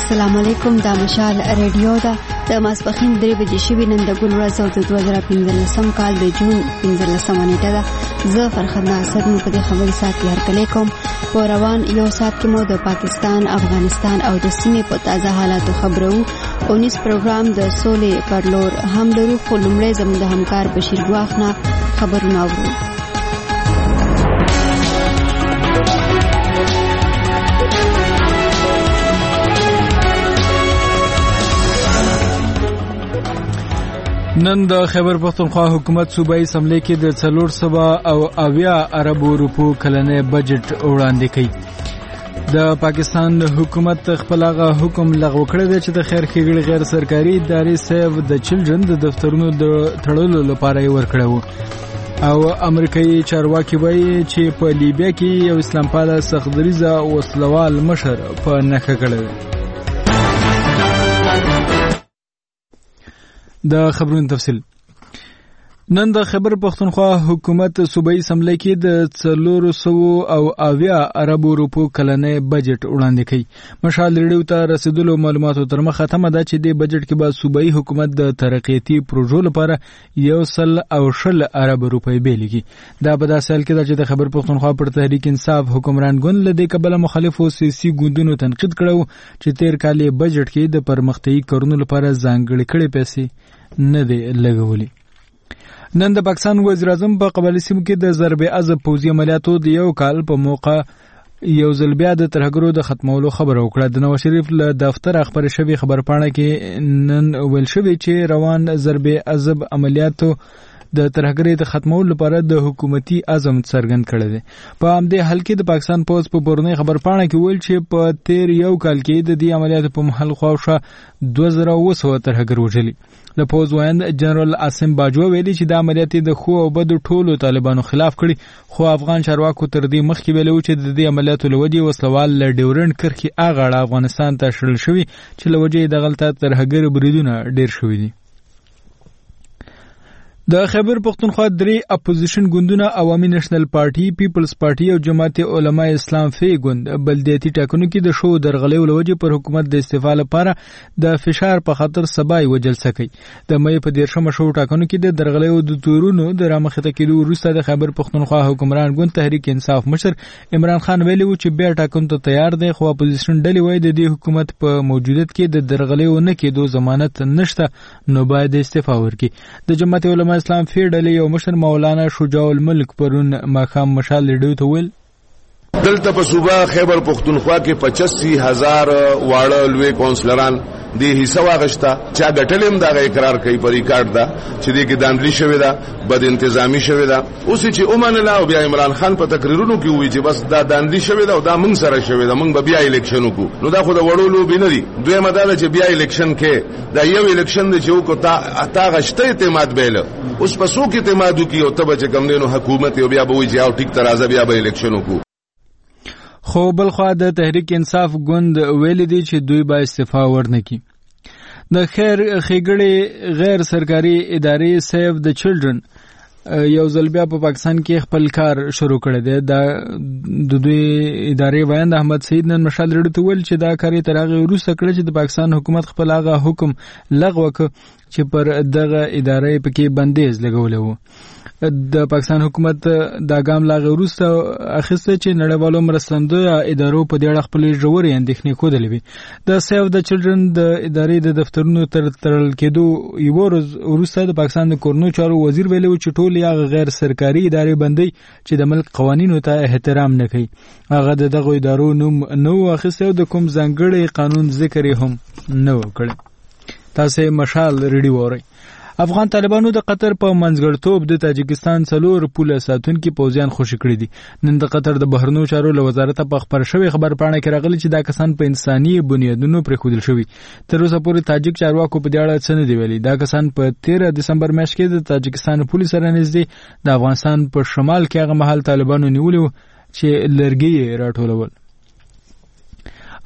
السلام علیکم. دا مشال ریډیو ده. د ماسپخین 3 بجې شوي نن د ګل ورځ او د 2015 کال د جون 15 نیټه ده. زه فرخنده اسد مو په دې خبري سات کې هرکلی کوم. په روان یو سات کې مو د پاکستان، افغانستان او د سیمې په تازه حالاتو خبرو. 19 پروګرام د سولې پر لور هم لرو، خو لومړی زموږ د همکار بشیر ګواخ نه خبرونه اورو. نن د خیبر پختونخوا حکومت صوبایي اسمبلی کې د 490 اربو روپو کلنې بجټ وړاندې کړي. د پاکستان حکومت خپل هغه حکم لغوه کړی دی چې د خیر ښېګړې غیر سرکاري ادارې سیو د چلډرن د دفترونو د تړلو لپاره یې ورکړی و. او امریکایي چارواکي وایي چې په لیبیا کې یو اسلام پاله سختدریځه وسلوال مشر په نښه کړی دی. د خبرونو تفصیل. نن د خیبر پختونخوا حکومت صوبایي اسمبلی کې د 490 اربو روپو کلنې بجټ وړاندې کړي. مشال ریډیو ته رسیدلو معلوماتو تر مخه ختمه ده چې د بجټ کې به صوبایي حکومت د ترقیاتي پروژو لپاره 120 ارب روپۍ بیلېږي. دا په داسې حال کې ده چې د خیبر پختونخوا پر تحریک انصاف حکمران ګوند له دې کبله مخالفو سیاسي ګوندونو تنقید کړی چې تیر کال یې بجټ کې د پرمختیایي کارونو لپاره ځانګړې کړې پیسې نه دی لګولې. نن د پاکستان وزیر اعظم په قبایلي سیمو کې د ضرب عضب پوځي عملیاتو د یو کال په موقع یو ځل بیا د ترهګرو د ختمولو خبره وکړه. د نواز شریف له دفتر خبرې شوې خبرپاڼه کې نن ویل شوی چې روان ضرب عضب عملیاتو د ترهګرۍ د ختمولو لپاره د حکومتي عزم څرګند کړی دی. په همدې حال کې د پاکستان پوځ په پرونی خبرپاڼه کې ویل چې په تیر یو کال کې د دې عملیاتو په محل خواوشا 2200 ترهګر وژلي. د پوځ وایند جنرال عاصم باجوه ویلي چې د عملیات د خو او بدو ټولو طالبانو خلاف کړي، خو افغان چارواکو تر دې مخکې ویلي چې د دې عملیاتو له وجې وسلوال له ډیورنډ کرښې اغاړه افغانستان ته شړل شوي چې له وجې دغلته ترهګر بریدونه ډیر شوي دي. د خیبر پختونخوا 3 اپوزیشن ګوندونه عوامي نېشنل پارټي، پیپلز پارټي او جماعت علماء اسلام فی ګوند بلدیاتي ټاکنو کې د شو درغلې ولوجې پر حکومت د استعفا لپاره د فشار په خاطر سبا یو جلسه کوي. د مې په 13 شو ټاکنو کې د درغلې او د تورونو د رامخته کېدو وروسته د خیبر پختونخوا حکمران ګوند تحریک انصاف مشر عمران خان ویلي و چې بیا ټاکنو ته تیار دی، خو اپوزیشن ډلې وایي د دې حکومت په موجودیت کې د درغلې نه کېدو ضمانت نشته، نو باید استعفا ورکړي. د جماعت علماء اسلام فی ډلې یو مشر مولانا شجاع الملک پرون ماښام مشال ریډیو ته ویل دلته په صوبه خیبر پختونخوا کې 85,000 واړه لوی کونسلران د حصہ واغشتا چا غټلم دا اقرار کوي په ریکارډ دا چې دې کې داندلی شوی دا بد انتظامی شوی دا اوس چې اومن لا او بیا عمران خان په تقریرونو کې وی چې بس دا داندلی شوی دا او دا موږ سره شوی دا موږ بیا الیکشن وکړو. نو دا خو د وړولو بنري دوی مداله چې بیا الیکشن کې دا یو الیکشن دی چې وکړه تا غشته اعتماد بیل اوس په سو کې اعتماد وکي او تبه چې کوم دینو حکومت او بیا به وی چې او ټیک ترازه بیا به الیکشن وکړو. خو بلخوا د تحریک انصاف ګوند ویل دي چې دوی به استعفا ورنکړي. د خیر ښېګړې غیر سرکاري ادارې سیو د چلډرن یو ځل بیا په پاکستان کې خپل کار شروع کړی دی. د دوی ادارې وایند احمد سعید نن مشال ریډیو ته ویل چې دا کار یې تر هغې وروسته کړی چې د پاکستان حکومت خپل هغه حکم لغوه کړ چې پر دغه ادارې پکې بندیز لګولی و. د پاکستان حکومت دا ګام لا وروسته اخیسته چې نړیوالو مرستندویه ادارو په دې اړه خپلې ژورې اندېښنې ښودلې وي. د سیو د چلډرن د ادارې د دفترونو تر تړل کېدو یوه ورځ وروسته د پاکستان د کورنیو چارو وزیر ویلي و چې ټولې هغه غیر سرکاري ادارې بندوي چې د ملک قوانینو ته احترام نه کوي. هغه د دغو ادارو نوم نه و اخیستی او د کوم ځانګړی قانون ذکر یې هم نه و کړی. تاسې مشال ریډیو اورئ. افغان طالبانو د قطر په منځګړتوب د تاجکستان 4 پوله ساتونکي پوځیان خوشي کړي دي. نن د قطر د بهرنیو چارو له وزارت په خبر شوی خبرپاڼه کې راغلي چې دا کسان په انساني بنیادونو پرېښودل شوي. تر اوسه پورې تاجک چارواکو په دې اړه څه نه دي ویلي. دا کسان په 13 دسمبر میاشت کې د تاجکستان پولیس سره نږدې د افغانستان په شمال کې هغه مهال طالبانو نیولي و چې لرګي یې راټولول.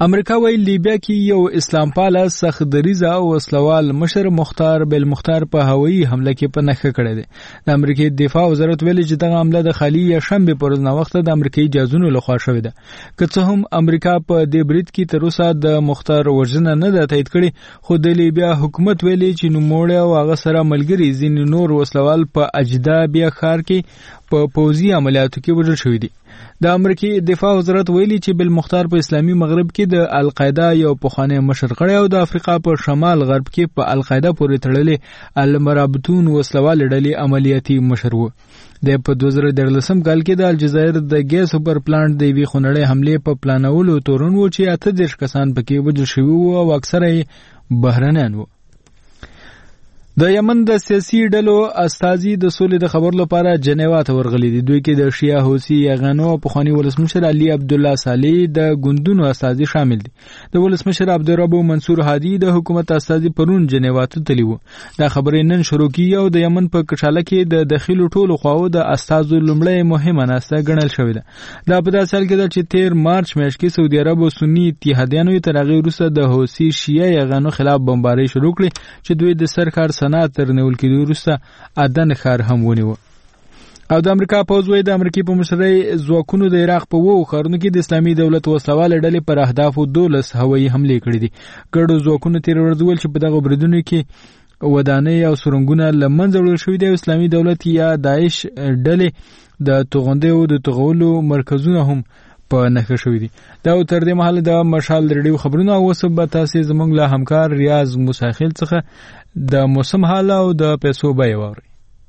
امریکا وی لیبیا کې یو اسلام پاله سخت دریزه او وسلوال مشر مختار بالمختار په هوایي حمله کې په نخښه کړی دی. د امریکای دفاع وزارت ویلي چې دغه حمله د خالي یا شنبه پر ورځ وخت د امریکایي جاسوسانو لخوا شوې ده. که څه هم امریکا په دې برید کې تر اوسه د مختار وژنه نه ده تایید کړې، خو د لیبیا حکومت ویلي چې نوموړی او هغه سره ملګري ځینې نور وسلوال په اجدا بیا ښار کې په پوځي عملیاتو کې وژل شوي دي. د امریکای دفاع وزارت ویلي چې بالمختار په اسلامي مغرب کې د القاعده یو پخوانی مشر غړی او د افریقا په شمال غرب کې په القاعده پورې تړلې المرابطون وسلوال ډلې عملیاتي مشر و. د په 2013 کال کې د الجزایر د ګیس سوپر پلانټ د وی خونړې حمله په پلانولو تورن و چې 38 کسان پکې وژل شوي وو او اکثره یې بهرنیان وو. د یمن د سیاسي ډلو استازي د سولې د خبر لپاره جنیوا ته ورغلي دي. دوی کې د شیعه حوثي یغانو پخوانی ولسمشر علي عبد الله صالح د ګوندونو استازي شامل دي. د ولسمشر عبدالرب منصور هادي د حکومت استازي پرون جنیوا ته تللی وو. دا خبرې نن شروع کیږي او د یمن په کچاله کې د داخلو ټولو خواو د استازو لومړی مهمه ناسته ګڼل شوې ده. دا په داسې حال کې ده چې 13 مارچ میاشت کې سعودي عرب او سنی اتحادیانو تر هغې وروسته د حوثي شیعه یغانو خلاف بمباري شروع کړې چې دوی د سرکار سنا تر نیول کېدو وروسته عدن ښار هم ونیو. او د امریکا پوځ وایي د امریکای په مشرۍ ځواکونو د عراق په 2 ښارونو کې د اسلامي دولت وسلواله ډلې پر اهدافو 12 هوایي حملې کړې دي. ګډو ځواکونو تیر ورځ ویل چې په دغه بریدونو کې ودانۍ او سرنګونه له منځه وړل شوي دي او اسلامي دولت یا داعش ډلې د توغندیو د توغولو مرکزونه هم په نښه شوي دي. دا تر دې مهاله د مشال ریډیو خبرونه او اوس به تاسې زموږ له همکار ریاض موسیخیل څخه د موسم حال او د پیسو بیه واورئ.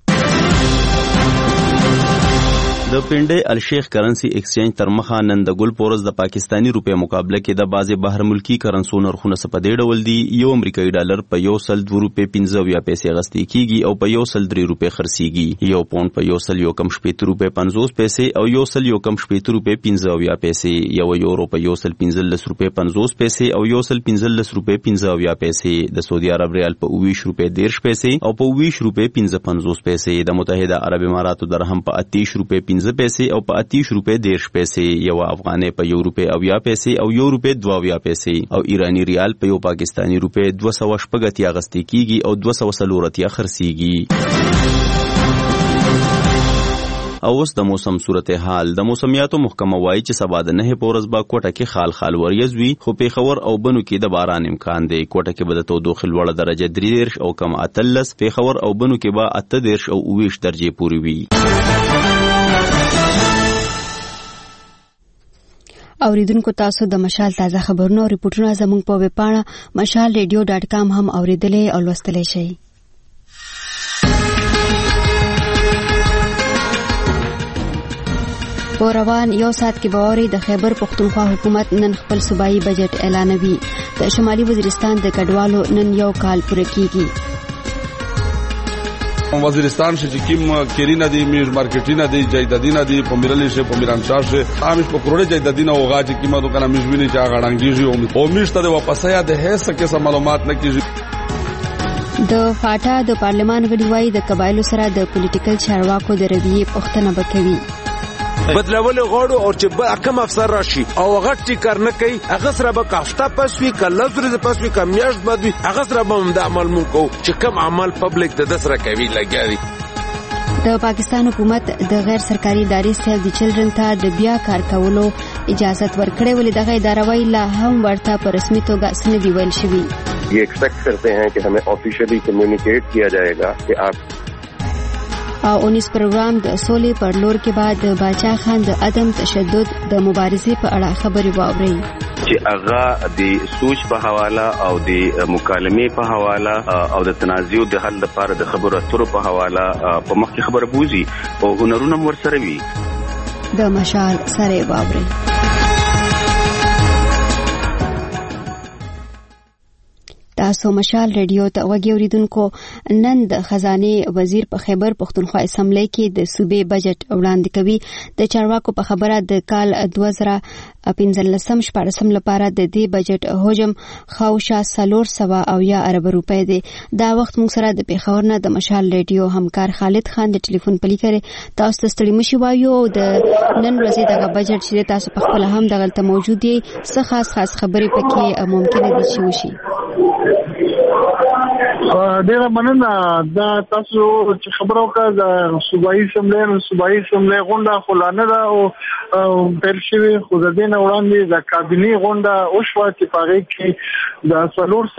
د پنډۍ الشیخ کرنسی ایکسچینج تر مخه نن د ګل پورز د پاکستانی روپې مقابله کې د بعضې بهر ملکی کرنسو نرخونه څه په دې ډول دي. یو امریکایي ډالر په 102 روپۍ 15 پیسې اخیستل کیږي او په 103 روپۍ خرڅیږي. یو پاونډ په 117 روپۍ 50 پیسې او 117 روپۍ 15 پیسې. یو یورو په 115 روپۍ 50 پیسې او 115 روپۍ 15 پیسې. د سعودي عرب ریال په 20 روپۍ 10 پیسې او په 20 روپۍ 55 پیسې. د متحده عرب اماراتو درهم په 28 روپۍ 15 پیسې او په 30 روپۍ 10 پیسې. یو افغانۍ په 1 روپۍ 80 پیسې او 1 روپۍ 82 پیسې او ایرانی ریال په یو پاکستانی روپۍ 280 اخیستل کیږي او 240 خرڅیږي. او اوس د موسم صورتحال. د موسمیاتو محکمه وایي چې سبا د 9 په ورځ به کوټه کې خال خال وریځ وي، خو پیښور او بنو کې د باران امکان دی. کوټه کې به د تودوخې لوړه درجه 33 او کم 18، پیښور او بنو کې به 38 او 29 درجې پورې وي. اوریدونکو تاسو د مشال تازه خبرونه او ریپورتونه زموږ په ویب پاڼه mashalradio.com هم اوریدلې او لوستلې شئ. په روان یو ساعت کې به اورئ د خیبر پښتونخوا حکومت نن خپل صوبایي بجټ اعلانوي. د شمالي وزیرستان د کډوالو نن یو کال پوره کیږي. وزیرستان سے جکیم کیرینا دی میر مارکیټینا دی جایدادینا دی پمیرلی سے پمیرانشار سے آمش په کروڑه جایدادینا اوغا چې قیمتو کنه مزوینی چې غړانګیږي او میشته د واپسیا د هیڅ څه معلومات نه کیږي. د فاټا د پارلمان غړي وایي د قبایلو سره د پولیټیکل چارواکو د رویې پوښتنه وکوي. بدلول غواړو او چې کم افسر راشي او هغه ټیکر نه کوي، هغه سره به کافته پس وي کله زره پس وي کم میاشت بعد وي، هغه سره به د عمل مون کو چې کم عمل پبلک ته د سره کوي لګیاري. د پاکستان حکومت د غیر سرکاري ادارې سیو دی چلډرن ته د بیا کار کولو اجازه ورکړې، ولې دغه اداره وایي لا هم ورته په رسمي توګه څه نه دی ویل شوي. یہ ایکسپیکٹ کرتے ہیں کہ ہمیں آفیشلی کمیونیکیٹ کیا جائے گا کہ آپ او 19 پروګرام د سولې پر لور کې بعد باچا خان د عدم تشدد د مبارزې په اړه خبرې واوري چې هغه د سوچ په حواله او د مکالمې په حواله او د تنازع د حل لپاره د خبرو اترو په حواله په مخ کې خبره بوزي او هنرونه ورسره وي. د مشال سره واوري. تاسو مشال ریډیو ته وګورئ اوریدونکو. نن د خزانه وزیر په خیبر پختونخوا اسمبلی کې د صوبې بجټ وړاندې کوي. د چارواکو په خبره د کال 2015-16 لپاره د دې بجټ حجم خاوشا 400 ارب روپۍ دی. دا وخت موږ سره د پیښور نه د مشال ریډیو همکار خالد خان د ټلیفون پلی کړي. تاسو ته ستړي مشي وایو د نن ورځې دغه بجټ چې تاسو په خپل هم دغلته موجود دي څه خاص خبرې پکې ممکنه دي چې وشي؟ ډیره مننه. دا تاسو چې خبرو کا د صوبایي اسمبلی غونډه خلانه ده او پیل شوی خو د دې نه وړاندې د کابینې غونډه وشوه چې په هغې کې د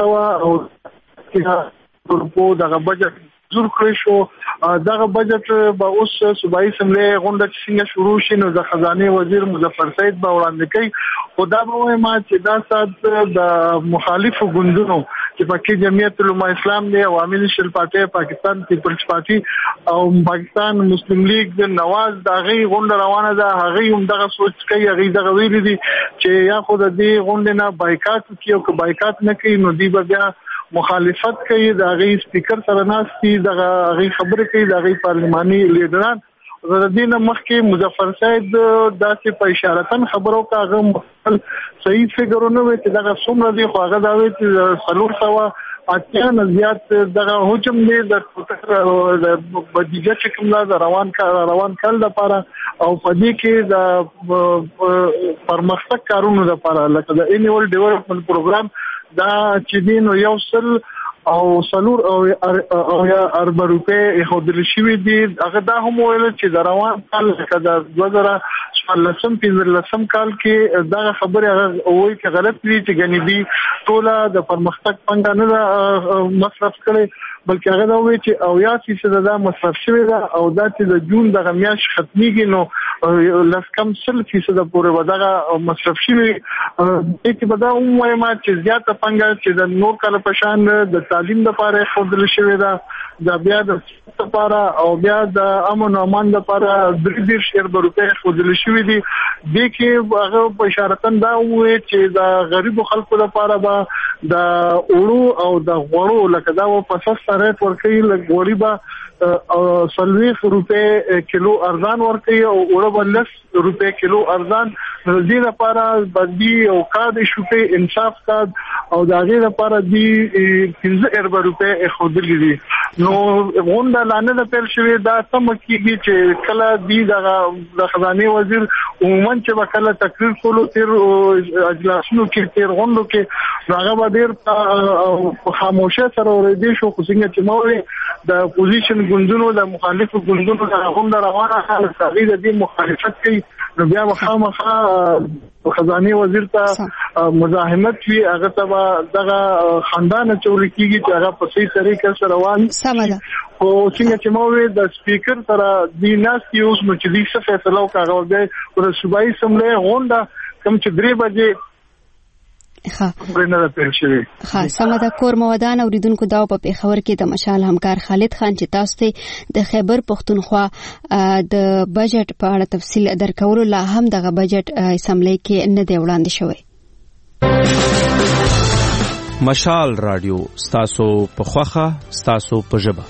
400 روپو دغه بجټ زور کړی شو. دغه بجټ به اوس صوبایي اسمبلی غونډه چې څنګه شروع شي نو د خزانه وزیر مظفر سعید به وړاندې کوي. خو دا به وایم چې دا سات د مخالفو ګوندونو چې پکې جمعیت علماء اسلام دی، عوامي نېشنل پارټي، پاکستان پیپلز پارټي او پاکستان مسلم لیگ د نواز د هغې غونډه روانه ده. هغې هم دغه سوچ کوي، هغې دغه ویلي دي چې یا خو د دې غونډې نه بایکاټ وکړي او که بایکاټ نه کوي نو دوی به بیا مخالفت کوي. د هغې سپیکر سره ناست دي، دغه هغې خبرې کوي، د هغې پارلماني لیډران. د دې نه مخکې مظفر صاحب داسې په اشارتن خبرو کا هغه صحیح فګرونه وي چې دغه څومره دي، خو هغه دا وي چې 400 نه زیات دغه حجم دی د بودیجه چې کوم د روان کال لپاره او په دې کې د پرمختګ کارونو لپاره لکه د انیول ډیولپمنٹ پروګرام دا چې دی نو 100 او 400 ارب روپۍ خودل شوی دي. هغه دا هم ویل چې د روان کال لکه د 2015 کال کې دا خبره هغه وایي چې غلط دي چې غنیبي ټوله د پرمختګ پنده نه مصرف کړي، بلکې هغه دا وایي چې 80% دا مصرف شوی ده او دا چې د جون دغه میاشت ختميږي نو لکم 100% پورې ودغه مصرف شوی. چې به دا هم وایم چې زیاته پنده چې د نور کال په شان د تعلیم لپاره خودل شوی ده، د بیا د لپاره او بیا د امن او امان لپاره 300 روپۍ خودل شوی دي. د کې هغه په اشارتن دا وایي چې د غریبو خلکو لپاره به د اورو او د غوړو لکه دا په سسته ریټ ورکوي. لکه غوړي به 40 روپۍ کیلو ارزان ورکوي او اورو به 10 روپۍ کیلو ارزان. د دې لپاره باندې او کاد شوپې انصاف کاد او د هغې لپاره دی 15 روپۍ خودلې دي. نو غونډه لاندې د پیل شوې دا سم کېږي چې کله دی د خزانه وزیر عموما چې به کله تقریر کولو تیر اجلاسونو کې تیر غونډو کې هغه به ډېر په خاموشه سره اورېدی شو. خو څنګه چې مو د اپوزیشن ګوندونو د مخالفو ګوندونو د غونډه روانه هغې د دې مخالفت کوي نو بیا به خامخا خزانه وزیر ته مزاحمت وي، هغه ته دغه خاندان چول کیږي چې هغه په صحیح طریقه سره روان سمه. او څنګه چې مو وی د سپیکر سره د ناس یوز نو چې د څه فیصله وکړو د صوبایي اسمبلی غونډه کوم چې 3 بجې سمه ده. کور مودان اوریدونکو دا په پیښور کې د مشال همکار خالد خان چې تاسو ته د خیبر پختونخوا د بجټ په اړه تفصیل درکولو لا هم دغه بجټ اسمبلی کې نه دی وړاندې شوی. مشال رادیو ستاسو په خوخه ستاسو په ژبه.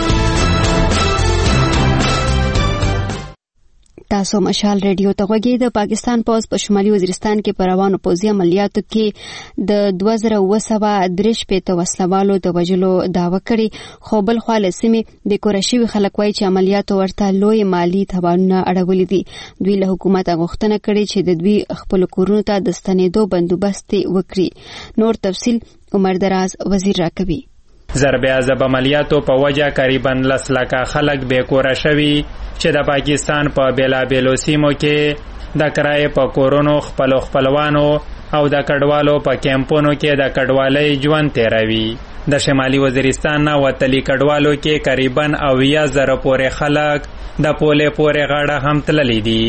تاسو مشال ریډیو ته غوږی. د پاکستان پوز په شمالي وزیرستان کې په روانو پوځي عملیاتو کې د 2023 وسلوالو د وژلو دعوه کړې، خو بل خوا له سیمې د کورشي خلک وایي چې عملیاتو ورته لوی مالی تاوانونه اړولي دي. دوی له حکومت غوښتنه کړې چې د دوی خپل کورونو ته د ستنېدو بندوبست وکړي. نور تفصیل عمر دراز وزیر راکوي. ضربه عذاب عملیاتو په وجه تقریبا 10 لکه خلک بے کوره شوي چې د پاکستان په بیلابیلو سیمو کې د کرایې په کورونو خپلوانو او د کډوالو په کیمپونو کې د کډوالۍ ژوند تیروي. د شمالي وزیرستان نه وتلي کډوالو کې تقریبا 90,000 پورې خلک د پولې پورې غاړه هم تللي دي.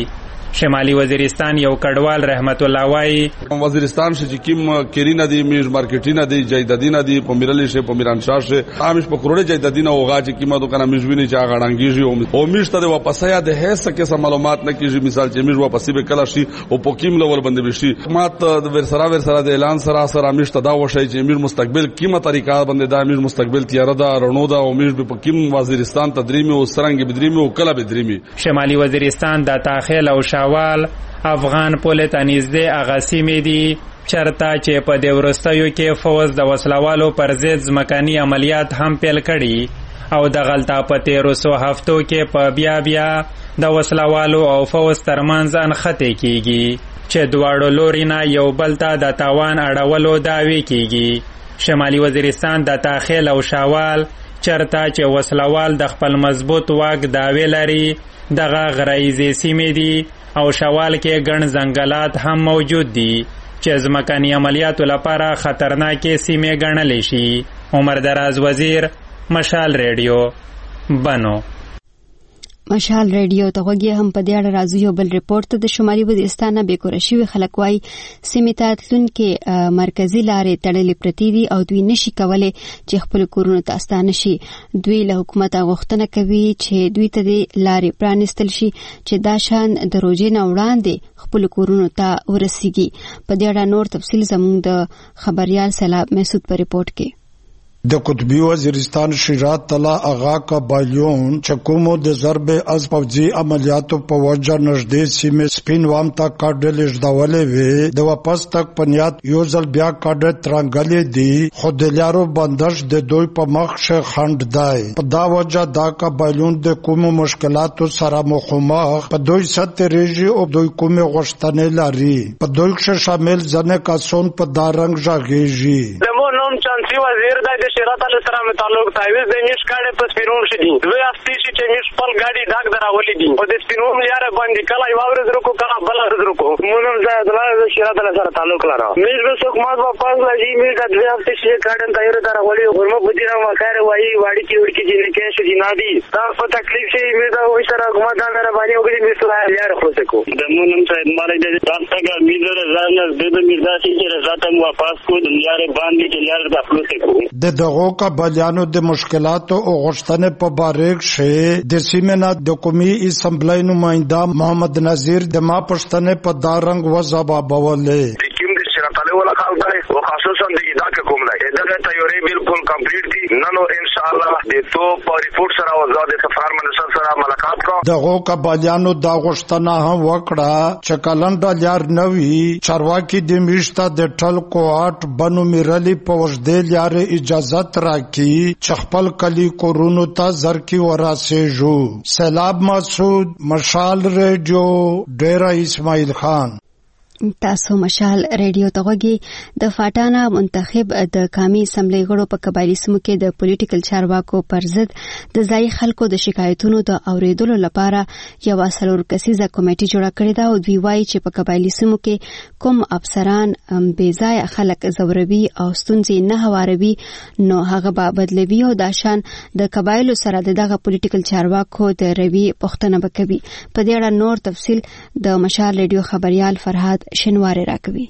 شمالي وزیرستان یو کډوال رحمت الله وایي وزیرستان چې کوم کیرینه دي میز مارکیټینه دي جایدادینه دي په میرلی شه په میرانشاه شه همیش په کروڑه جایدادینه اوغا چې کیمه دکانه میزوینه چې غړانګیږي او میشته د واپس یا د هیڅ څه معلومات نه کیږي مثال چې میز واپس به کلا شي او په کیم لول باندې بشي مات ورسره د اعلان سره میشته دا وشي چې میز مستقبل کیمه طریقه باندې دا میز مستقبل تیار ده رونو ده او میز په کیم وزیرستان تدریمي او سرنګ بدریمي او کلا بدریمي شمالي وزیرستان د تاخیل او شوال افغان پوله تنیزده اغاسیمې دي چرته چې په د ورستیو کې فوز د وسلوالو پر ضد ځمکاني عملیات هم پیل کړي او د غلطه په 1300 هفتو کې په بیا د وسلوالو او فوز ترمنځ انخته کیږي چې دواړو لوري نه یو بل ته د تاوان اړولو دعوی کیږي. شمالي وزیرستان د تاخیل او شوال چرته چې وسلوال د خپل مضبوط واک دعوی لري دغه غرایزي سیمې دي او شوال کې ګڼ ځنګلات هم موجود دي چې ځمکني عملیاتو لپاره خطرناکې سیمې ګڼل شي. عمر دراز وزیر، مشال ریډیو، بنو. مشال ریډیو ته غوږی هم په دې اړه راځي یو بل ریپورت د شمالي وزیرستان نه بیکور شوی خلک وای سیمې ته تلونکي مرکزی لارې تړلې پرتی دي او دوی نشي کولای چې خپل کورونه ته ستانه شي. دوی له حکومت غوښتنه کوي چې دوی ته د لارې پرانستل شي چې دا شان د روزې نه وړاندې خپل کورونه ته ورسیږي. په دې اړه نور تفصیل زموږ د خبريال سلام مسعود په ریپورت کې. د قطبی وزیرستان شیرات طلا آغا کا بایون چکومو د ضرب از فوجي عملیاتو په وجه نږدې سیمه سپین وام تا کاډل ژدولې وي د واپس تک پنیات یو ځل بیا کاډل ترنګلې دي خو د لارو بندش د دوی په مخ شه خند دای په دا وجه دا کا بایون د کومو مشکلاتو سره مخامخ په دوی ست ریجی او دوی کومه غشتنې لري په دوی شامل ځنه کاسون په دارنګ ژغېږي. نوم چانسی وزیر د شیرات علی سلام تعلق تایوز د میش کاډه په سپیروم شدي دوی افتی چې میش خپل گاډي ډاک دراولې دي په د سپیروم لاره باندې کله یو ورځ رکو کله بل ورځ رکو مونږ د شیرات علی سره تعلق لرو میش به څوک ما واپس لږی میش د دوی افتی چې کاډه تایر دراولې ورمو بدیره وکړ وایي واړی کې ورکی دي کې شي جنادي دا په تکلیف شي میش دا وې سره کومه دا نه باندې وګړي میش سره لاره خلاص کو د مونږ ته مالای د تاسو میش زانه د میرزا چې رضاتم واپس کو د لاره باندې د دغو قبایلیانو د مشکلاتو او غوښتنې په باره کې د سیمه د قومي اسمبلی نماینده محمد نذیر د ما پښتنې په دارنګ وځوابولې ولا خالدای او خصوصا د اداره کوم دی دغه تیوري بالکل کمپلیټ دي نو ان شاء الله د تو په ریپورت سره وزاد سفر منسل سره ملاقات کو دغه قبایلیانو دا غوښتنه هم وکړه چې کلنډا لار نوي چارواکي د میشته د ټل کوټ بنو میرلی په وجدې لار اجازه راکړي چې خپل کلی کورونو ته زرکی وراسېجو. سلام مسعود، مشال ریډیو، ډیرا اسماعیل خان. تاسو مشال ریډیو ته غوږی. د فاټانا منتخب د قومي اسمبلی غړو په قبایلی سیمو کې د پولیټیکل چارواکو پر ضد د ځای خلکو د شکایتونو د اوریدلو لپاره یو څلور کسیزه کمیټه جوړه کړې ده او دوی وایي چې په قبایلی سیمو کې کوم افسران بې ځای خلک زوروي او ستونزې نه هواروي نو هغه به بدلوي او د شان د قبایلو سره دغه پولیټیکل چارواکو د روي پوښتنه وکوي. په دې اړه نور تفصیل د مشال ریډیو خبريال فرهاد شنواری راکوي.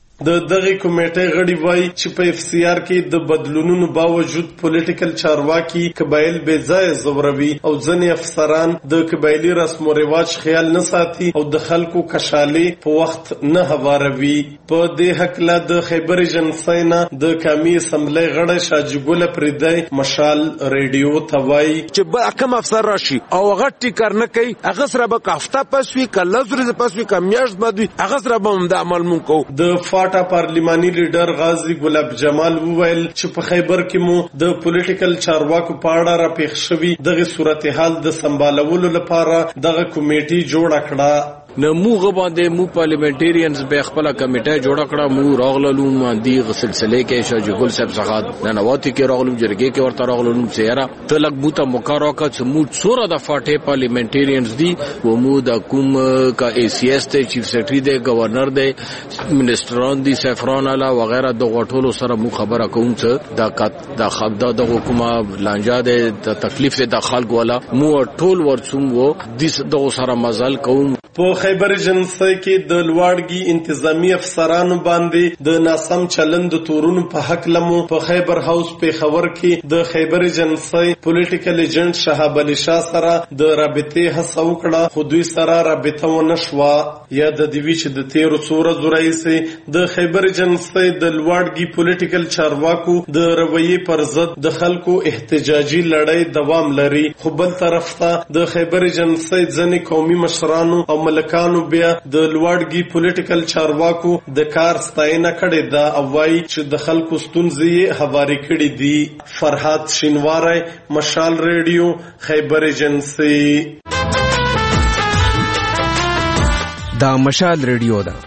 د دغه کمیټې غړي وایي چې په اف سی آر کې د بدلونونو باوجود پولیټیکل چارواکي قبایل بې ځای زوروي او ځینې افسران د قبایلی رسم او رواج خیال نه ساتي او د خلکو کشالي په وخت نه هواروي. په دې حقله د خیبر ایجنسی نه د قومي اسمبلی غړی شاجګل پردی مشال ریډیو ته وایي چې کم افسر راشي او هغه ټیکر نه کوي هغه سره به هفته پس وي که لس ورځې پس وي که میاشت بعد وي هغه سره به هم د عمل مونږ کوو. د پارلیماني لیډر غازی ګلاب جمال وویل چې په خیبر کې مو د پولیټیکل چارواکو په اړه راپېښ شوي دغه صورتحال د سمبالولو لپاره دغه کمیټې جوړه کړه. نو موږ باندې مو پارلیمنټریانز به خپل کمیټه جوړ کړه مو راغلو باندې سلسله کې شاجګل صاحب څخه ننواتي کې راغلو جرګې کې ورته راغلو سیاره ته لګ بوته مقرره کا چې مو څوره د فاټه پارلیمنټریانز دي و مو د کوم کا ای سی ایس ته چیف سیکرټری دی گورنر دی منسټران دي سفران اعلی وغیرہ د غټولو سره مو خبره کوم چې د خبره د حکومت لانجا د تکلیف د خلکو والا مو ټول ورڅوم وو د سره مزل کوم په خیبر ایجنسی کې د لوړګي انتظامی افسرانو باندې د ناسم چلند تورونو په حق لمو په خیبر هاوس په خبر کې د خیبر ایجنسی پولیټیکل ایجنټ شهاب علي شاه سره د رابطې هڅه وکړه، خو دوی سره رابطه ونه شوه. یا د دوی چې د 13 ورځو راهیسې د خیبر ایجنسی د لوړګي پولیټیکل چارواکو د رویې پر ضد د خلکو احتجاجي لړۍ دوام لري، خو بل طرف ته د خیبر ایجنسی ځینې قومي مشرانو او ملکانو بیا د لوړګي پولیټیکل چارواکو د کار ستاینه کړې ده او وایي چې د خلکو ستونزې هواري کړې دي. فرحات شینواری، مشال ریډیو، خیبر ایجنسی. دا مشال ریډیو ده.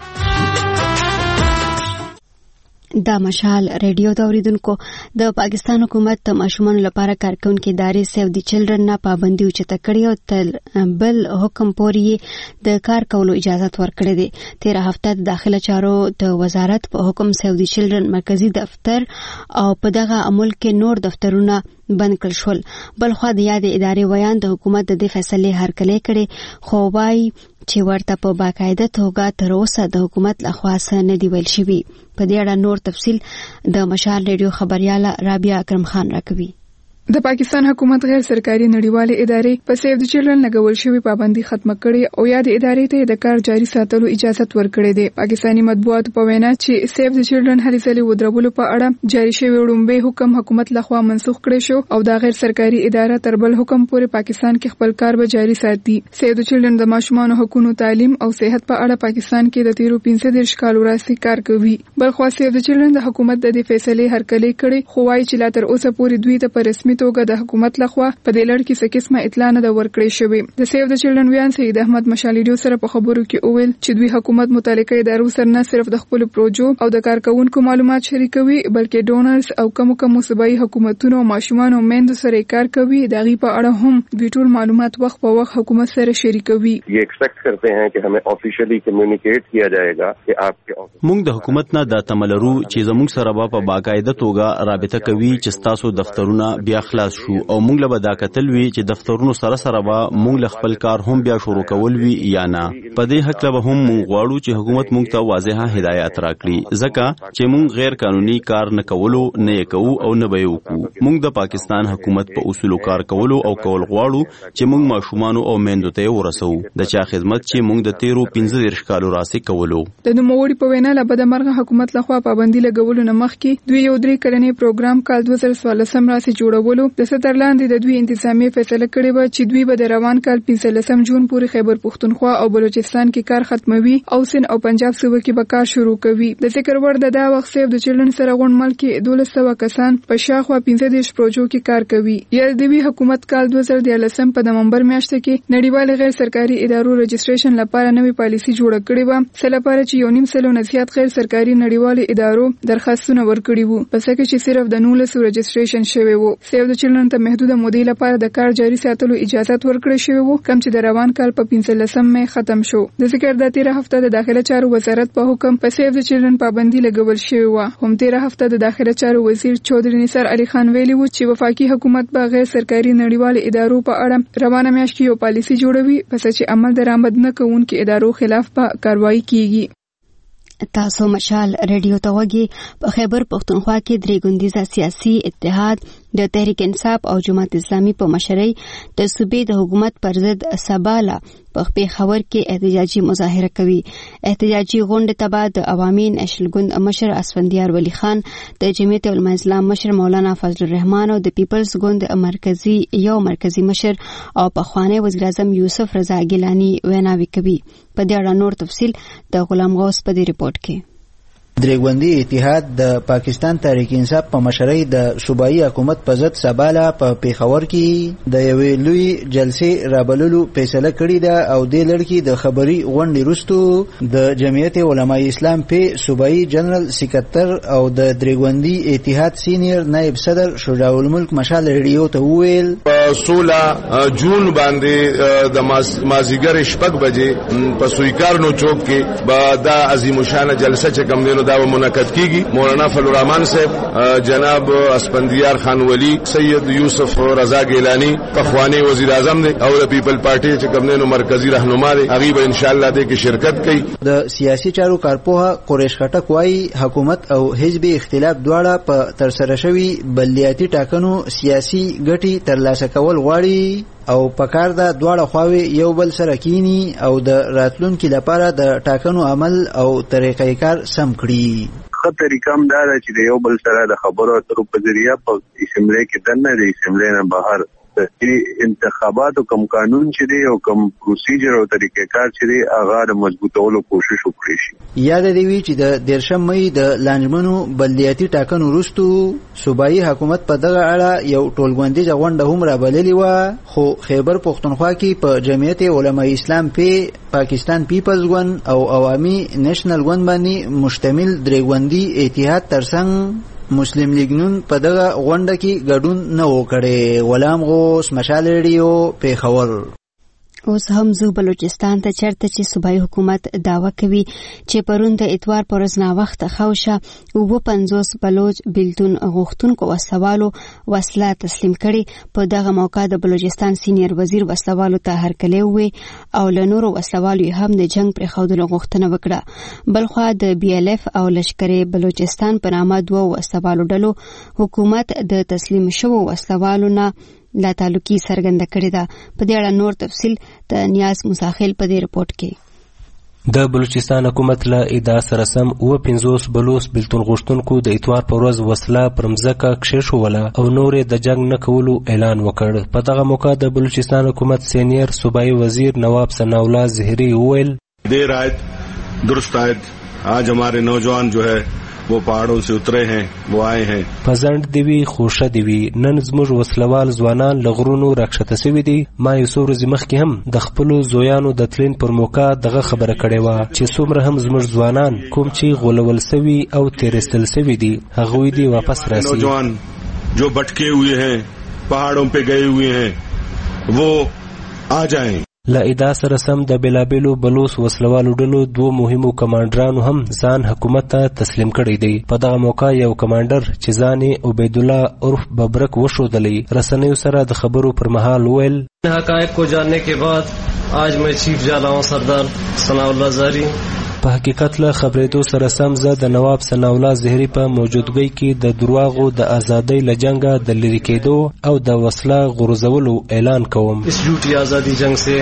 دا مشال ریډیو د اوریدونکو د پاکستان حکومت د ماشومانو لپاره کارکونکو ادارې سیو دی چلډرن نه پابندي اوچته کړې او تل بل حکم پورې د کار کولو اجازه ورکړې ده. 13 هفته د داخله چارو د وزارت په حکم سیو دی چلډرن مرکزی دفتر او په دغه عمل کې نور دفترونه بند کړل شول. بل خو د یاد ادارې ویان د حکومت د دې فیصلې هرکلی کړي، خو وايي چې ورته په باقاعده توګه تر اوسه د حکومت لخوا څه نه دی ویل شوی. په دې اړه نور تفصیل د مشال ریډیو خبرياله رابعه اکرم خان راکوي. د پاکستان حکومت غیر سرکاري نړیوالې ادارې په سیو د چلډرن لګول شوی پابندي ختم کړي او یا د ادارې ته د کار جاري ساتلو اجازه ورکړې ده. پاکستاني مطبوعاتو په وینا چې سیو د چلډرن هلې ځلې ودرولو په اړه جاري شوی وړاندې حکم حکومت لخوا منسوخ کړی شو او د غیر سرکاري اداره تر بل حکم پورې پاکستان کې خپل کار به جاري ساتي. سیو د چلډرن د ماشومانو حقوقو، تعلیم او صحت په اړه پاکستان کې د 13 کال وروسته کار کوي. بل خو سیو د چلډرن د حکومت د دې فیصلې هرکلی کړي، خو وايي چې لا تر اوسه پورې دوی ته په رسمي توګه د حکومت لخوا په دې لړ کې څه قسمه اطلاع نه ورکړې شوې. د سیو د چلډرن ویان سید احمد مشالیډیو سره په خبرو کې وویل چې دوی حکومت متعلقه ادارو سره نه صرف د خپل پروژو او د کارکونکو معلومات شریکوي، بلکې ډونرز او کوم صوبایي حکومتونو او ماشومان او میندو سره کار کوي. د غي په اړه هم دوی ټول معلومات وخت په وخت حکومت سره شریکوي. یہ ایکسپیکٹ کرتے ہیں کہ ہمیں آفیشلی کمیونیکیٹ کیا جائے گا کہ آپ کے موږ د حکومت نه د تملرو چې زموږ سره په باقاعده توګه رابطه کوي چې تاسو دفترونه بیا خلاص شو او موږ له دا کتل وی چې دفترونو سره به موږ خپل کار هم بیا شروع کول وی یا نه. په دې حق له هم موږ غواړو چې حکومت موږ ته واضحه هدایت راکړي، ځکه چې موږ غیر قانوني کار نه کولو نه کوو او نه به وکړو. موږ د پاکستان حکومت په اصولو کار کولو او کول غواړو چې موږ ماشومان او میندو ته ورسو د چا خدمت چې موږ د 13 کالو راسي کولو. د نوموړي په وینا له بدمرغه حکومت لخوا پابندي لګولو نه مخکې دوی یو 3 کلنې پروګرام کال 2014 راسي جوړولو د سترلاندې د دوی انتظامی فیصله کړې و چې دوی به د روان کال 15 جون پورې خیبر پختونخوا او بلوچستان کې کار ختموي او سند او پنجاب صوبه کې به کار شروع کوي. د ذکر وړ د دا وخت سیو د چلډرن سره غون ملک 1200 کسان په شاخوا 15 پروژو کې کار کوي. یا د دوی حکومت کال 2013 په نومبر میاشت کې نړیوال غیر سرکاري ادارو رجسټریشن لپاره نوې پالیسي جوړه کړې و، سره لپاره چې 1.5 سلو نزيات غیر سرکاري نړیوال ادارو درخواستونه ورکړي وو، پس کې چې صرف د 19 رجسټریشن شوی وو. سیو د چلډرن ته محدوده مودې لپاره د کار جاري ساتلو اجازه ورکړې شوې وو، کوم چې د روان کال په 15 مې ختم شو. د ذکر د 13 هفته د داخله چارو وزارت په حکم په سیو د چلډرن پابندي لګول شوې و. هم 13 هفته د داخله چارو وزیر چودري نثار علي خان ویلي و چې وفاقي حکومت به غیر سرکاري نړیوال ادارو په اړه روانه میاشت کې یو پالیسي جوړوي، پس چې عمل درآمد نه کوونکې ادارو خلاف به کاروایی کیږي. تاسو مشال ریډیو ته وګورئ. په خیبر پختونخوا کې درې ګوندیزه سیاسي اتحاد د تحریک انصاف او جماعت اسلامي په مشرۍ د صوبې د حکومت پر ضد سباله په پیښور کې احتجاجي مظاهره کوي. احتجاجي غونډه ته بعد عوامي نېشنل ګوند مشر اسفندیار ولی خان، د جمعیت علماء اسلام مشر مولانا فضل الرحمن او د پیپلز ګوند مرکزی مشر او پخوانی وزیر اعظم یوسف رضا ګیلانی ویناوي کوي. په دې اړه نور تفصیل د غلام غوث په دې ریپورت کې. درېګوندي اتحاد د پاکستان تحریک انصاف په مشرۍ د صوبایي حکومت په ضد سباله په پیښور کې د یوې لوی جلسې رابللو فیصله کړې ده او دې لړ کې د خبري غونډې وروسته د جمعیت علماء اسلام په صوبایي جنرال سکرټر او د درېګوندي اتحاد سینیئر نائب صدر شجاع الملک مشال ریډیو ته وویل 16 جون باندې د مازیګر شپږ بجې په سویکارنو چوک کې به دا عظیم الشان جلسه چې کوم نو دا منعقد کیږي. مولانا فضل الرحمن صاحب، جناب اسپندیار خان ولی، سید یوسف رضا گیلانی پخوانی وزیر اعظم دی او د پیپل پارټي چې کومنو مرکزی رهنما دی، هغه به ان شاء الله دې کې شرکت کوي. د سیاسي چارو کارپوه قریش خټک وايي حکومت او حزب اختلاف دواړه په ترسره شوی بلدیاتي ټاکنو سیاسي ګټي ترلاسه کول غواړي او پکار دا دواړه خواوې یو بل سره کینی او د راتلونکي لپاره د ټاکنو عمل او طریقې کار سم کړي. ښه طریقه هم دا ده چې د یو بل سره د خبرو اترو په ذریعه په اسمبلی کې دننه د اسمبلی نه بهر د انتخاباتو کم قانون چې دی او کم پروسیجر او طریقې کار چې دی هغه د مضبوطولو کوشش وکړي شي. یاد دی وی چې د 13 مې د لانجمنو بلدیاتي ټاکنو وروسته صوبایي حکومت په دغه اړه یو ټولګوندیزه غونډه هم رابللې و، خو خیبر پښتونخوا کې په جمعیت علماء اسلام په پاکستان پیپلز ګوند او عوامي نېشنل ګوند باندې مشتمل درې ګوندي اتحاد ترڅنګ مسلم لیگ نون په دغه غونډه کې ګډون نه وکړي. غلام غوث، مشال ریډیو، پیښور. اوس هم زو بلوچستان ته چرته چې صوبایي حکومت داوا کوي چې پرون د اتوار پر ورځ ناوخته خوشه 50 بلوچ بیلتون غوښتونکو وسوالو وسله تسلیم کړي. په دغه موقع د بلوچستان سینیر وزیر وسوالو ته هرکلی وی او له نورو وسوالو هم د جنگ پر خوندلو غوښتنه وکړه. بلخوا د BLF او لشکره بلوچستان په نامه دوه وسوالو ډلو حکومت د تسلیم شوو وسوالو نه لا تعلقي سرګند کړی دا. په دې اړه نور تفصیل د نیاز مساخیل په دې رپورت کې. د بلوچستان حکومت له ادعا سره سم 50 بلوچ بیلتون غوښتونکو د اتوار په ورځ وسله پر مځکه کښېښوله او نورې د جنگ نه کولو اعلان وکړ. په دغه موقع د بلوچستان حکومت سینیر صوبایي وزیر نواب ثناء الله زهری وویل دیر آیت درست آیت آج ہمارے نوجوان جو ہے وہ پہاڑوں سے اترے ہیں، وہ آئے ہیں. پزند دیوی خوشه دیوی نن زموږ وسلوال ځوانان له غرونو راکښته سوي دي. ما یو څو ورځې مخکې هم د خپلو زویانو د تلین پر موقع دغه خبره کړې وه چې څومره هم زموږ ځوانان کوم چې غولول سوي او تیرستل سوي دي هغوی دي واپس راسي. نوجوان جو بھٹکے ہوئے ہیں، پہاڑوں پہ گئے ہوئے ہیں، وہ آ جائیں. له ادعا سره سم د بېلابېلو بلوچ وسلوالو ډلو دوه مهمو کمانډرانو هم ځان حکومت ته تسلیم کړی دی. په دغه موقع یو کمانډر چې ځان یې عبیدالله عرف ببرک وښودلی رسنیو سره د خبرو پر مهال ویل حقایق کو جاننے کے بعد آج میں چیف جا رہا ہوں سردار ثناء الله زهری. په حقیقت له خبرېدو سره سم زه د نواب ثناء الله زهری په موجودګۍ کې د درواغو د ازادۍ له جنګه د لرې کېدو او د وسله غورځولو اعلان کوم. اس جھوٹی آزادی جنگ سے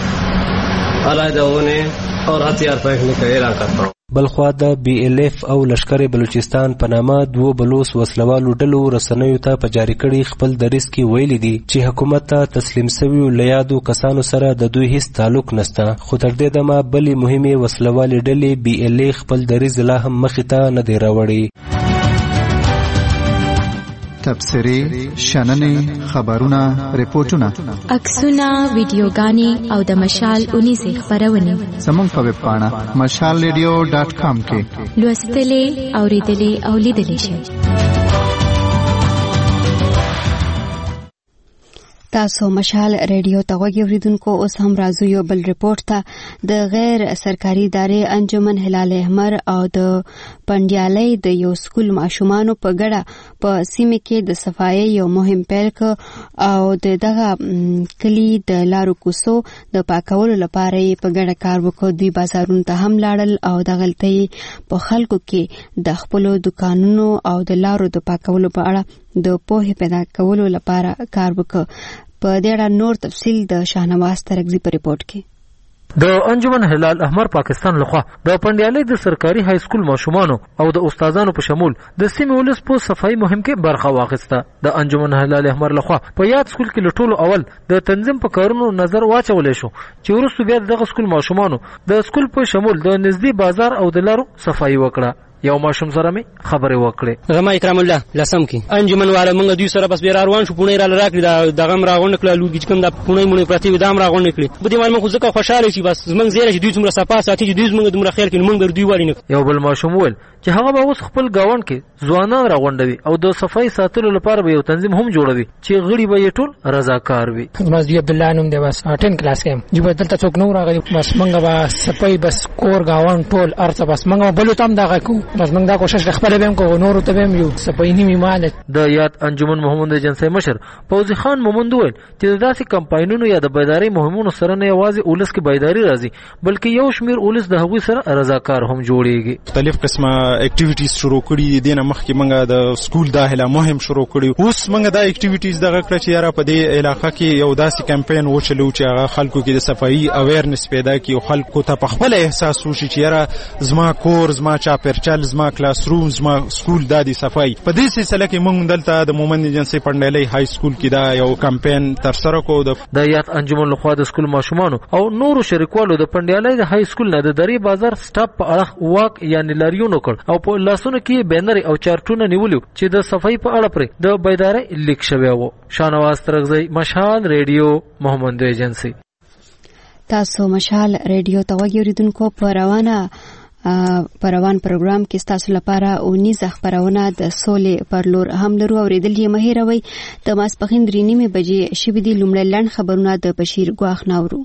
علیحدہ ہونے اور ہتھیار پھینکنے کا اعلان کرتا ہوں. بلخوا د BLF او لشکر بلوچستان په نامه دوه بلوچ وسلوالو ډلو رسنیو ته په جاری کړي خپل دریځ کې ویلي دي چې حکومت ته تسلیم سویو له یادو کسانو سره د دوی هیڅ تعلق نشته. خو تر دې دمه بلې مهمې وسلوالې ډلې BLA خپل دریځ لا هم مخې ته نه دی راوړی. تبصرې، شننې، خبرونه، ریپورتونه، عکسونه، ویډیوګانې او د مشال 19 خبرونه زموږ په ویب پاڼه mashalradio.com کې لوستلې، اوریدلې او لیدلې شئ. تاسو مشال ریډیو ته غوږی اوریدونکو. اوس هم راځو یو بل ریپورت ته. د غیر سرکاري ادارې انجمن هلال احمر او د پنډیالۍ د یو سکول ماشومانو په ګډه په سیمه کې د صفایي یو مهم پیل کړ او دغه کلی د لارو کوڅو د پاکولو لپاره په ګډه کار وکړ. دوی بازارونو ته هم لاړل او د غلطۍ په خلکو کې د خپلو دکانونو او د لارو د پاکولو په اړه د پوهې پیدا کولو لپاره کار وکړ. په دې اړه نور تفصیل د شاهنواز ترکزي په ریپورت کې. د انجمن هلال احمر پاکستان لخوا د پنډیالۍ د سرکاري های سکول ماشومانو او د استادانو په شمول د سیمې ولس په صفایي مهم کې برخه واخیسته. د انجمن هلال احمر لخوا په یاد سکول کې له ټولو اول د تنظیم په کارونو نظر واچولی شو چې وروسته بیا دغه سکول ماشومانو د سکول په شمول د نږدې بازار او د لارو صفایي وکړه. یو ماشوم سره مې خبرې وکړې. زما اکرام الله لسم کې انجمن والا موږ دوی سره بس بیا روان شو. پونه را راکړي دغه راغونډ کړه لوګي چې کوم د پونه مونږ پرتی و دام راغونډ کړي. په دې باندې موږ ځکه خوشاله شي بس موږ زیره چې دوی څومره صفا ساتي چې دوی موږ دومره خیر کړي موږ دوی وایي نه. یو بل ماشوم ول چې هغه به اوس خپل گاوند کې ځوانان راغونډوي او د صفای ساتلو لپاره به یو تنظیم هم جوړوي چې غړي به یې ټول رضاکار وي. مزدی عبد الله نوم دی بس 10 کلاس کې جو بدل ته څوک نو راغلی بس موږ به صفای بس کور گاوند ټول ارته بس موږ بل تام دغه کو بس موږ دا کوشش خپل به کوو نور ته به یو سپاینی میمانه. د یاد انجمن محمد ایجنسی مشر فوزي خان مومند وویل چې داسې کمپاینونو یا د بیداری مهمونو سره نه یوازې اولس کې بیداری راځي بلکې یو شمیر اولس د هغوی سره رضاکار هم جوړیږي. مختلف قسمه اکټیویټیز شروع کړي دي. نه مخکې موږ د سکول داخله مهم شروع کړي. اوس موږ دا اکټیویټیز دغه کړ چې یاره په دې علاقه کې یو داسې کمپاین وچلو چې هغه خلکو کې د صفایي اویرنس پیدا کړي او خلکو ته په خپل احساس وشي چې یاره زما کور، زما چاپیرچل، زما کلاس روم، زما سکول د دې صفایي. په دې سلسله کې موږ دلته د مومند ایجنسی پندلې های سکول کې دا یو کمپاین تر سره کو. د یاد انجمن لخوا د سکول ماشومانو او نورو شریکوالو د پندلې د های سکول نه د دری بازار سټاپ په اړه واک یعنی لاریون وکړ او په لاسونو کې بینر او چارټونه نیولیو چې د صفایي په اړه پر د بیداری لیک شوی وو. شانواز ترغزی، مشال ریډیو، محمد ایجنسی. تاسو مشال ریډیو ته وګورئ. په روان پروګرام کې تاسو لپاره 19 خبرونه د سولې پر لور هم لرو اوریدل یې مهیروي. د ماسپخین 3:30 بجې شوي دي. لومړی لنډ خبرونه د بشیر ګواخ ناورو.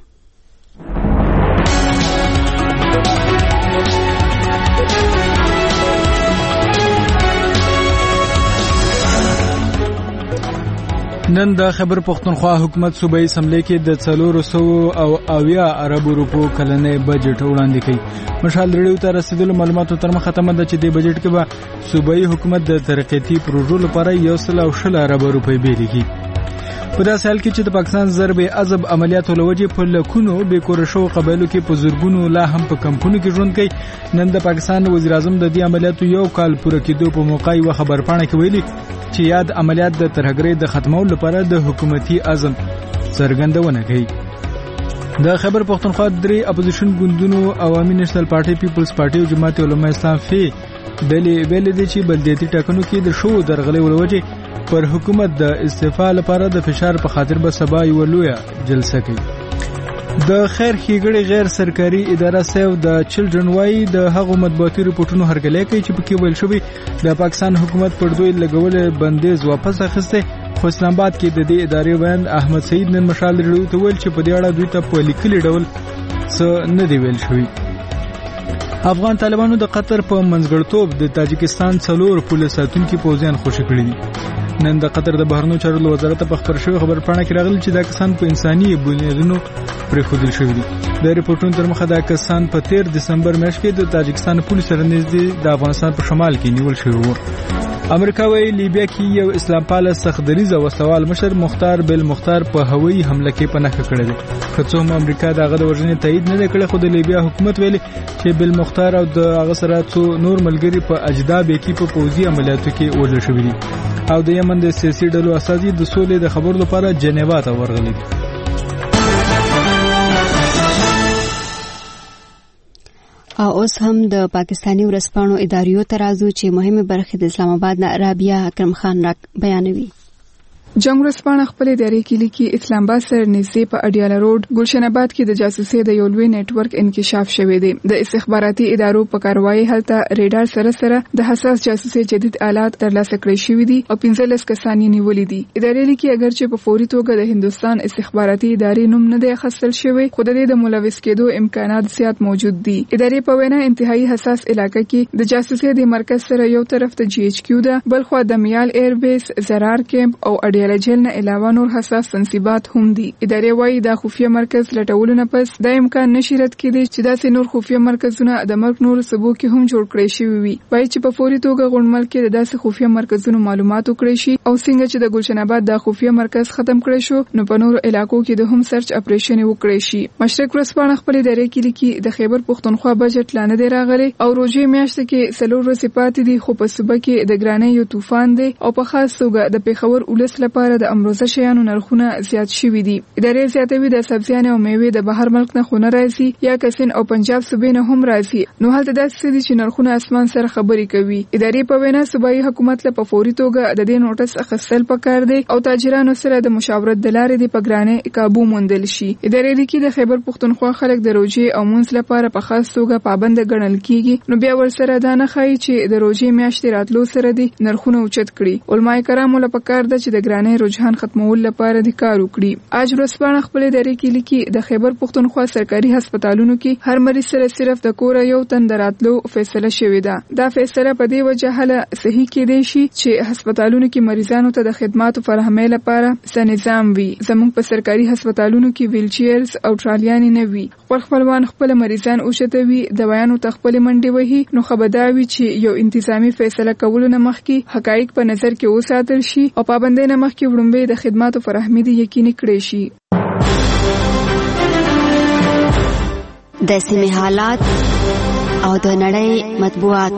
نن د خیبر پختونخوا حکومت صوبایي اسمبلی کې د 490 اربو روپو کلنې بجټ وړاندې کړي. مشال ریډیو ته رسیدلو معلوماتو تر مخه ختمه ده چې د بجټ کې به صوبایي حکومت د ترقیاتي پروژو لپاره 160 ارب روپۍ بیلېږي. په داسې حال کې چې د پاکستان ضرب عذاب عملیاتو لوجې په لکونو بې کور شو قبایلو کې په زورګونو لا هم په کمپونو کې ژوند کوي. نن د پاکستان وزیر اعظم د دې عملیاتو یو کال پوره کېدو په موقع یو خبرپاڼه کې ویلي چې یاد عملیات د ترهګرۍ د ختمولو لپاره د حکومتي عزم څرګندونه کوي. د خیبر پختونخوا 3 اپوزیشن ګوندونو عوامي نېشنل پارټي، پیپلز پارټي او جماعت علماء اسلام فی ډلې ویلي دي چې بلدیاتي ټاکنو کې د شو درغلۍ ولوجې پر حکومت د استعفا لپاره د فشار په خاطر به سبا یو لویه جلسه کوي. د خیر ښېګړې غیر سرکاري اداره سیو د چلډرن وايي د هغو مطبوعاتي رپورټونو هرکلی کوي چې پکې ویل شوي د پاکستان حکومت پر دوی لګولې بندیز واپس اخیستی. خو اسلام آباد کې د دې ادارې ویاند احمد سعید نن مشال ریډیو ته ویل چې په دې اړه دوی ته په لیکلي ډول څه نه دی ویل شوي. افغان طالبانو د قطر په منځګړتوب د تاجکستان 4 پولیس ساتونکي پوځیان خوشي کړي دي. نن د قطر د بهرنیو چارو وزارت په خبر شوی خبرپاڼه کې راغلی چې دا کسان په انساني بنیادونو پرېښودل شوي دي. د ریپورټونو تر مخه دا کسان په 13 دسمبر میاشت کې د تاجکستان پولیسو سره نږدې د افغانستان په شمال کې نیول شوي وو. امریکا وايي لیبیا کې یو اسلام پاله سختدریزه وسوال مشر مختار بل مختار په هوایي حمله کې پناه کړی دی. که څه هم امریکا دغه د وژنې تایید نه کړی، خو د لیبیا حکومت ویلي چې بل مختار او د هغه سره څو نور ملګري په اجداب کې په پوځي عملیاتو کې وژل شوي دي او د یمن د سیاسي ډلو اساسي د سولې د خبرو لپاره جنیوا ته ورغلي دي. او اوس هم د پاکستاني ورځپاڼو اداریو ته راځو چې مهمه برخه د اسلام آباد نه رابعه اکرم خان را بیانوي. جنگ ورځپاڼه خپل ادارې کې لیکي اسلام آباد سره نږدې په اډیاله روډ ګلشن آباد کې د جاسوسۍ د یو لوی نېټ ورک انکشاف شوی دی. د استخباراتي ادارو په کاروایی هلته ریډار سره د حساس جاسوسۍ جدید آلات ترلاسه کړی شوی دي او 15 کسان یې نیولي دي. ادارې لیکي اگر چې په فوري توګه د هندستان استخباراتي ادارې نوم نه دی اخیستل شوی، خو د دې د ملوث کېدو امکانات زیات موجود دي. ادارې په وینا انتهایی حساس علاقې کې د جاسوسۍ د مرکز سره یو طرف ته جی ایچ کیو ده، بل خوا د میال ایر بیس، زرار کیمپ او اډیاله جیل نه علاوه نور حساس تنصیبات هم دي. ادارې وايي دا خفیه مرکز لټولو نه پس دا امکان نشي رد کېدی چې داسې نور خفیه مرکزونه د مرګ نور سبو کې هم جوړ کړی شوي وي. وايي چې په فوري توګه غونډمل کې د داسې خفیه مرکزونو معلومات وکړي شي او څنګه چې د ګلشن آباد د خفیه مرکز ختم کړی شو نو په نورو علاقو کې د هم سرچ اپریشن وکړي شي. مشرق ورځپاڼه خپل ادارې کې لیکي د خیبر پختونخوا بجټ لانه دی راغلی او روزي میاشت کې سلور ورځې پاتې دي، خو په صوبه کې د ګرانۍ یو طوفان دی او په خاص توګه د پیښور ولس لپاره د امروزه شیانو نرخونه زیات شوي دي. ادارې زیاتوي د سبزیانو او میوې د بهر ملک نه خونه راځي یا کسین او پنجاب صوبې نه هم راځي، نو هلته داسې دي چې نرخونه اسمان سره خبرې کوي. ادارې په وینا صوبایي حکومت له په فوري توګه د دې نوټس اخیستل پکار دی او تاجرانو سره د مشاورت د لارې د پګرانې قابو موندل شي. ادارې لیکي د خیبر پختونخوا خلک د روزي او مونځ لپاره په خاص توګه پابند ګڼل کیږي، نو بیا ورسره دا نه ښایي چې د روزي میاشتې راتلو سره دي نرخونه اوچت کړي. علماء کرامو له پکار ده چې د ګرانۍ سیلاني رجحان ختمول لپاره د کار وکړي. اج ورځپاڼه خپل درې کې لیکي د خیبر پختونخوا سرکاري هسپتالونو کې هر مریض سره صرف د کور یو تن دراتلو فیصله شوې ده. دا فیصله په دې وجه هله صحیح کېدای شي چې هسپتالونو کې مریضانو ته د خدماتو فراهمۍ لپاره څه نظام وي. زموږ په سرکاري هسپتالونو کې ویلچیرز او ټرالیانې نه وي. خپلوان خپل مریضان اوچتوي، دوايانو ته خپل منډې وهي. نو خبرداوي چې یو انتظامی فیصله کولو نه مخکې حقایق په نظر کې وساتل شي او پابندۍ نه مخکې وړاندې د خدماتو فراهمي دي یقیني کړی شي. د سیمې حالات او د نړۍ مطبوعات.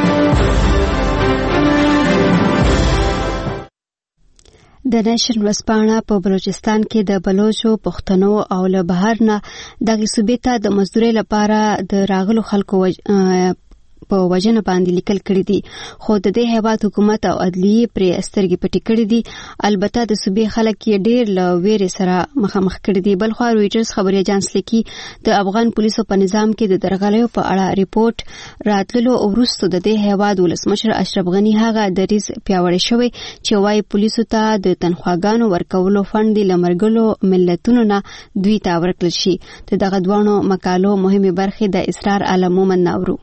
د نېشن ورځپاڼه په بلوچستان کې د بلوچو پښتنو او له بهر نه دغه صوبې ته د مزدورۍ لپاره د راغلو خلکو په وجنه باندې لیکل کړي دي، خو د دې هیواد حکومت او عدلیه پرې سترګې پټې کړې دي. البته د صوبې خلک یې ډېر له ویرې سره مخامخ کړي دي. بلخوا رویټرز خبري اژانس لیکي د افغان پولیسو په نظام کې د درغلیو په اړه ریپورت راتللو وروسته د دې هیواد ولسمشر اشرف غني هغه دریځ پیاوړی شوی چې وايي پولیسو ته د تنخواګانو ورکولو فند د لمرګلو ملتونو نه دوی ته ورکړل شي. د دغه دوانو مقالو مهمه برخه د اسرار عالم مومن ناورو.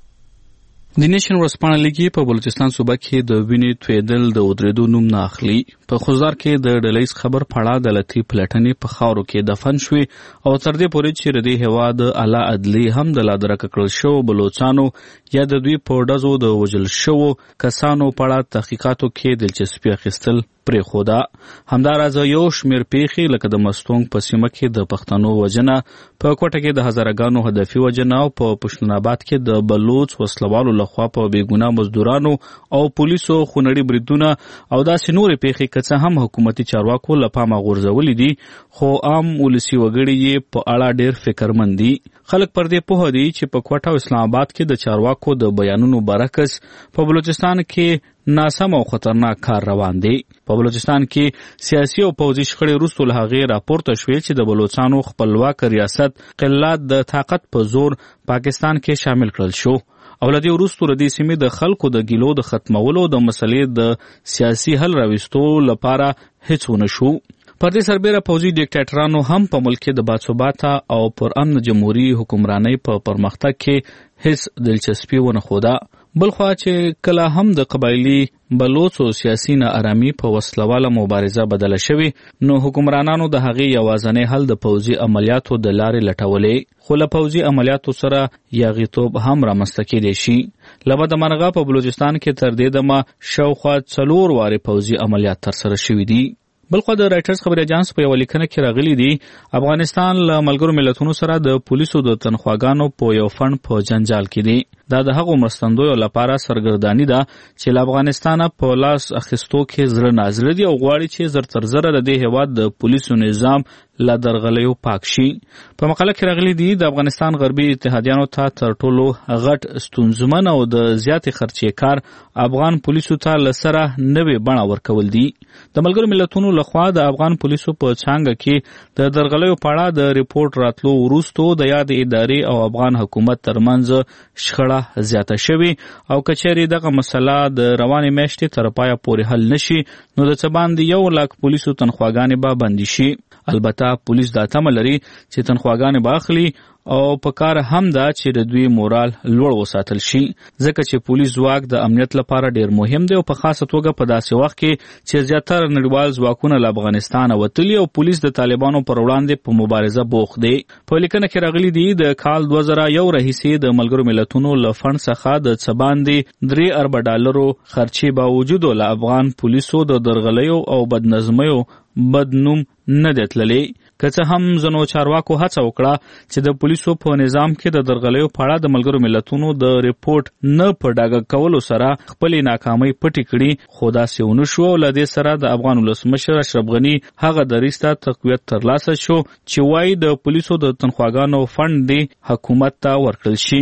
د نېشن ورځپاڼه لیکي په بلوچستان صوبه کې د وینې تویدل د ودرېدو نوم نه اخلي. په خوزدار کې د ډلهیز خبر پړه د لطیف پلټنې په خاورو کې دفن شوې او تر دې پورې چې د دې هیواد اعلی عدلي هم د لادرکه کړل شو بلوچانو یا د دوی په ډزو د وژل شوو کسانو په اړه تحقیقاتو کې دلچسپي اخیستل پرېښوده. همداراز یو شمېر پیښې لکه د مستونګ په سیمه کې د پښتنو وژنه، په کوټه کې د هزارګانو هدفي وژنه او په پښتون آباد کې د بلوچ وسلوالو لخوا په بېګناه مزدورانو او پولیسو خونړي بریدونه او داسې نورې پیښې که څه هم حکومتي چارواکو له پامه غورځولې دي، خو عام ولسي وګړي یې په اړه ډېر فکرمند دي. خلک پر دې پوه دي چې په کوټه او اسلام آباد کې د چارواکو د بیانونو برعکس په بلوچستان کې ناسم او خطرناک کار روان دی. په بلوچستان کې سیاسي او پوځي شخړې وروسته له هغې راپورته شوې چې د بلوچستانو خپلواک ریاست قلات د طاقت په زور پاکستان کې شامل کړل شو او له دې وروسته د دې سیمې د خلکو د ګیلو د ختمولو د مسلې د سیاسي حل راوستو لپاره هیڅ ونه شو. پر دې سربېره پوځي ډیکټاټرانو هم په ملک کې د باثباته او پر امن جمهوریت حکمرانۍ په پرمختګ کې هیڅ دلچسپي ونه ښوده. بلخوا چې کله هم د قبایلي بلوچو سیاسي ناارامي په وسلواله مبارزه بدله شوې، نو حکمرانانو د هغې یوازینی حل د پوځي عملیاتو د لارې لټولې، خو له پوځي عملیاتو سره یاغیتوب هم رامنځته کېدی شي. له بده مرغه په بلوچستان کې تر دې دمه شاوخوا 4 وارې پوځي عملیات ترسره شوي دي. بلخوا د رایټرز خبري اژانس په یوه لیکنه کې راغلي دي افغانستان له ملګرو ملتونو سره د پولیسو د تنخواګانو په یو فند په جنجال کې دی. دا د هغو مرستندویو لپاره سرګرداني ده چې له افغانستانه په لاس اخیستو کې زړه نازړه دي او غواړي چې زر تر زره د دې هیواد د پولیسو نظام له درغلیو پاک شي. په مقاله کې راغلي دي د افغانستان غربي اتحادیانو ته تر ټولو غټ ستونزمن او د زیاتې خرچې کار افغان پولیسو ته له سره نوې بڼه ورکول دي. د ملګرو ملتونو لخوا د افغان پولیسو په څانګه کې د درغلیو په اړه د ریپورت راتلو وروسته د یاد ادارې او افغان حکومت ترمنځ شخړه زیاته شوي او که چیرې دغه مسله د روانې میاشتې تر پایه پورې حل نشي نو د څه باندې 1 لک پولیسو تنخواګانې به بندي شي. البته پولیس دا تمه لري چې تنخواګانې به اخلي او په کار هم ده چې د دوی مورال لوړ وساتل شي، ځکه چې پولیس ځواک د امنیت لپاره ډیر مهم دی او په خاصه توګه په داسې وخت کې چې زیاتره نړیوال ځواکونه له افغانستانه وتلي او پولیس د طالبانو پر وړاندې په مبارزه بوخت دی. په لیکنه کې راغلي دي د کال 2001 راهیسې د ملګرو ملتونو له فند څخه د څه باندې $3 ارب خرچې باوجود له افغان پولیسو د درغلیو او بدنظمیو بدنوم نه دی تللی. که څه هم ځینو چارواکو هڅه وکړه چې د پولیسو په نظام کې د درغلیو په اړه د ملګرو ملتونو د ریپورت نه په ډاګه کولو سره خپلې ناکامۍ پټې کړي، خو داسې ونه شو. له دې سره د افغان ولسمشر اشرف غني هغه دریځ ته تقویت ترلاسه شو چې وایي د پولیسو د تنخواګانو فند دی حکومت ته ورکړل شي.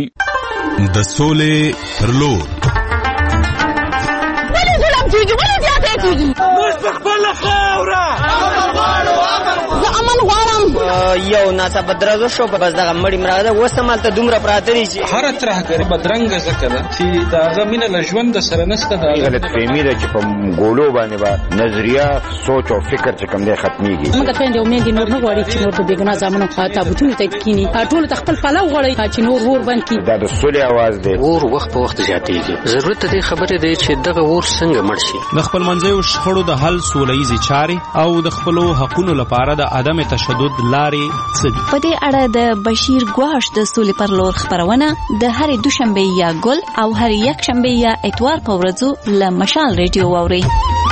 د سولې پر لور ولې ظلم کیږي، ولې زیاتې کیږي؟ موږ په خپله خاوره زه امن غواړم. یو ناڅاپه درزو شو بس دغه مړی مراده وسمالته دومره پراته دي چې هر طرح کوي بدرنګ زکه ده چې داغه مینه له ژوند سره نشته دا غلط فهمي ده چې په ګولو باندې با نظریه سوچ او فکر چې کوم دی ختميږي. موږ ته یو مې دي نور نه غواړي چې نور د بیګنا ځامنو خاطه بوتونه ته کینی ټول خپل پلاو غواړي چې نور ور باندې دا د سولې आवाज دی. ور وخت په وخت زیاتېږي. ضرورت دې خبره دی چې دغه ور څنګه مړ شي. د خپل منځیو شخړو د حل سوله‌ییزې چارې او د خپل حقوقو لپاره د عدم تشدد لارې څه دي. په دې اړه د بشیر ګواش د سولې پر لور خبرونه د هرې دوشنبه یا ګل او هرې یکشنبه یا اتوار په ورځو له مشال ریډیو واورئ.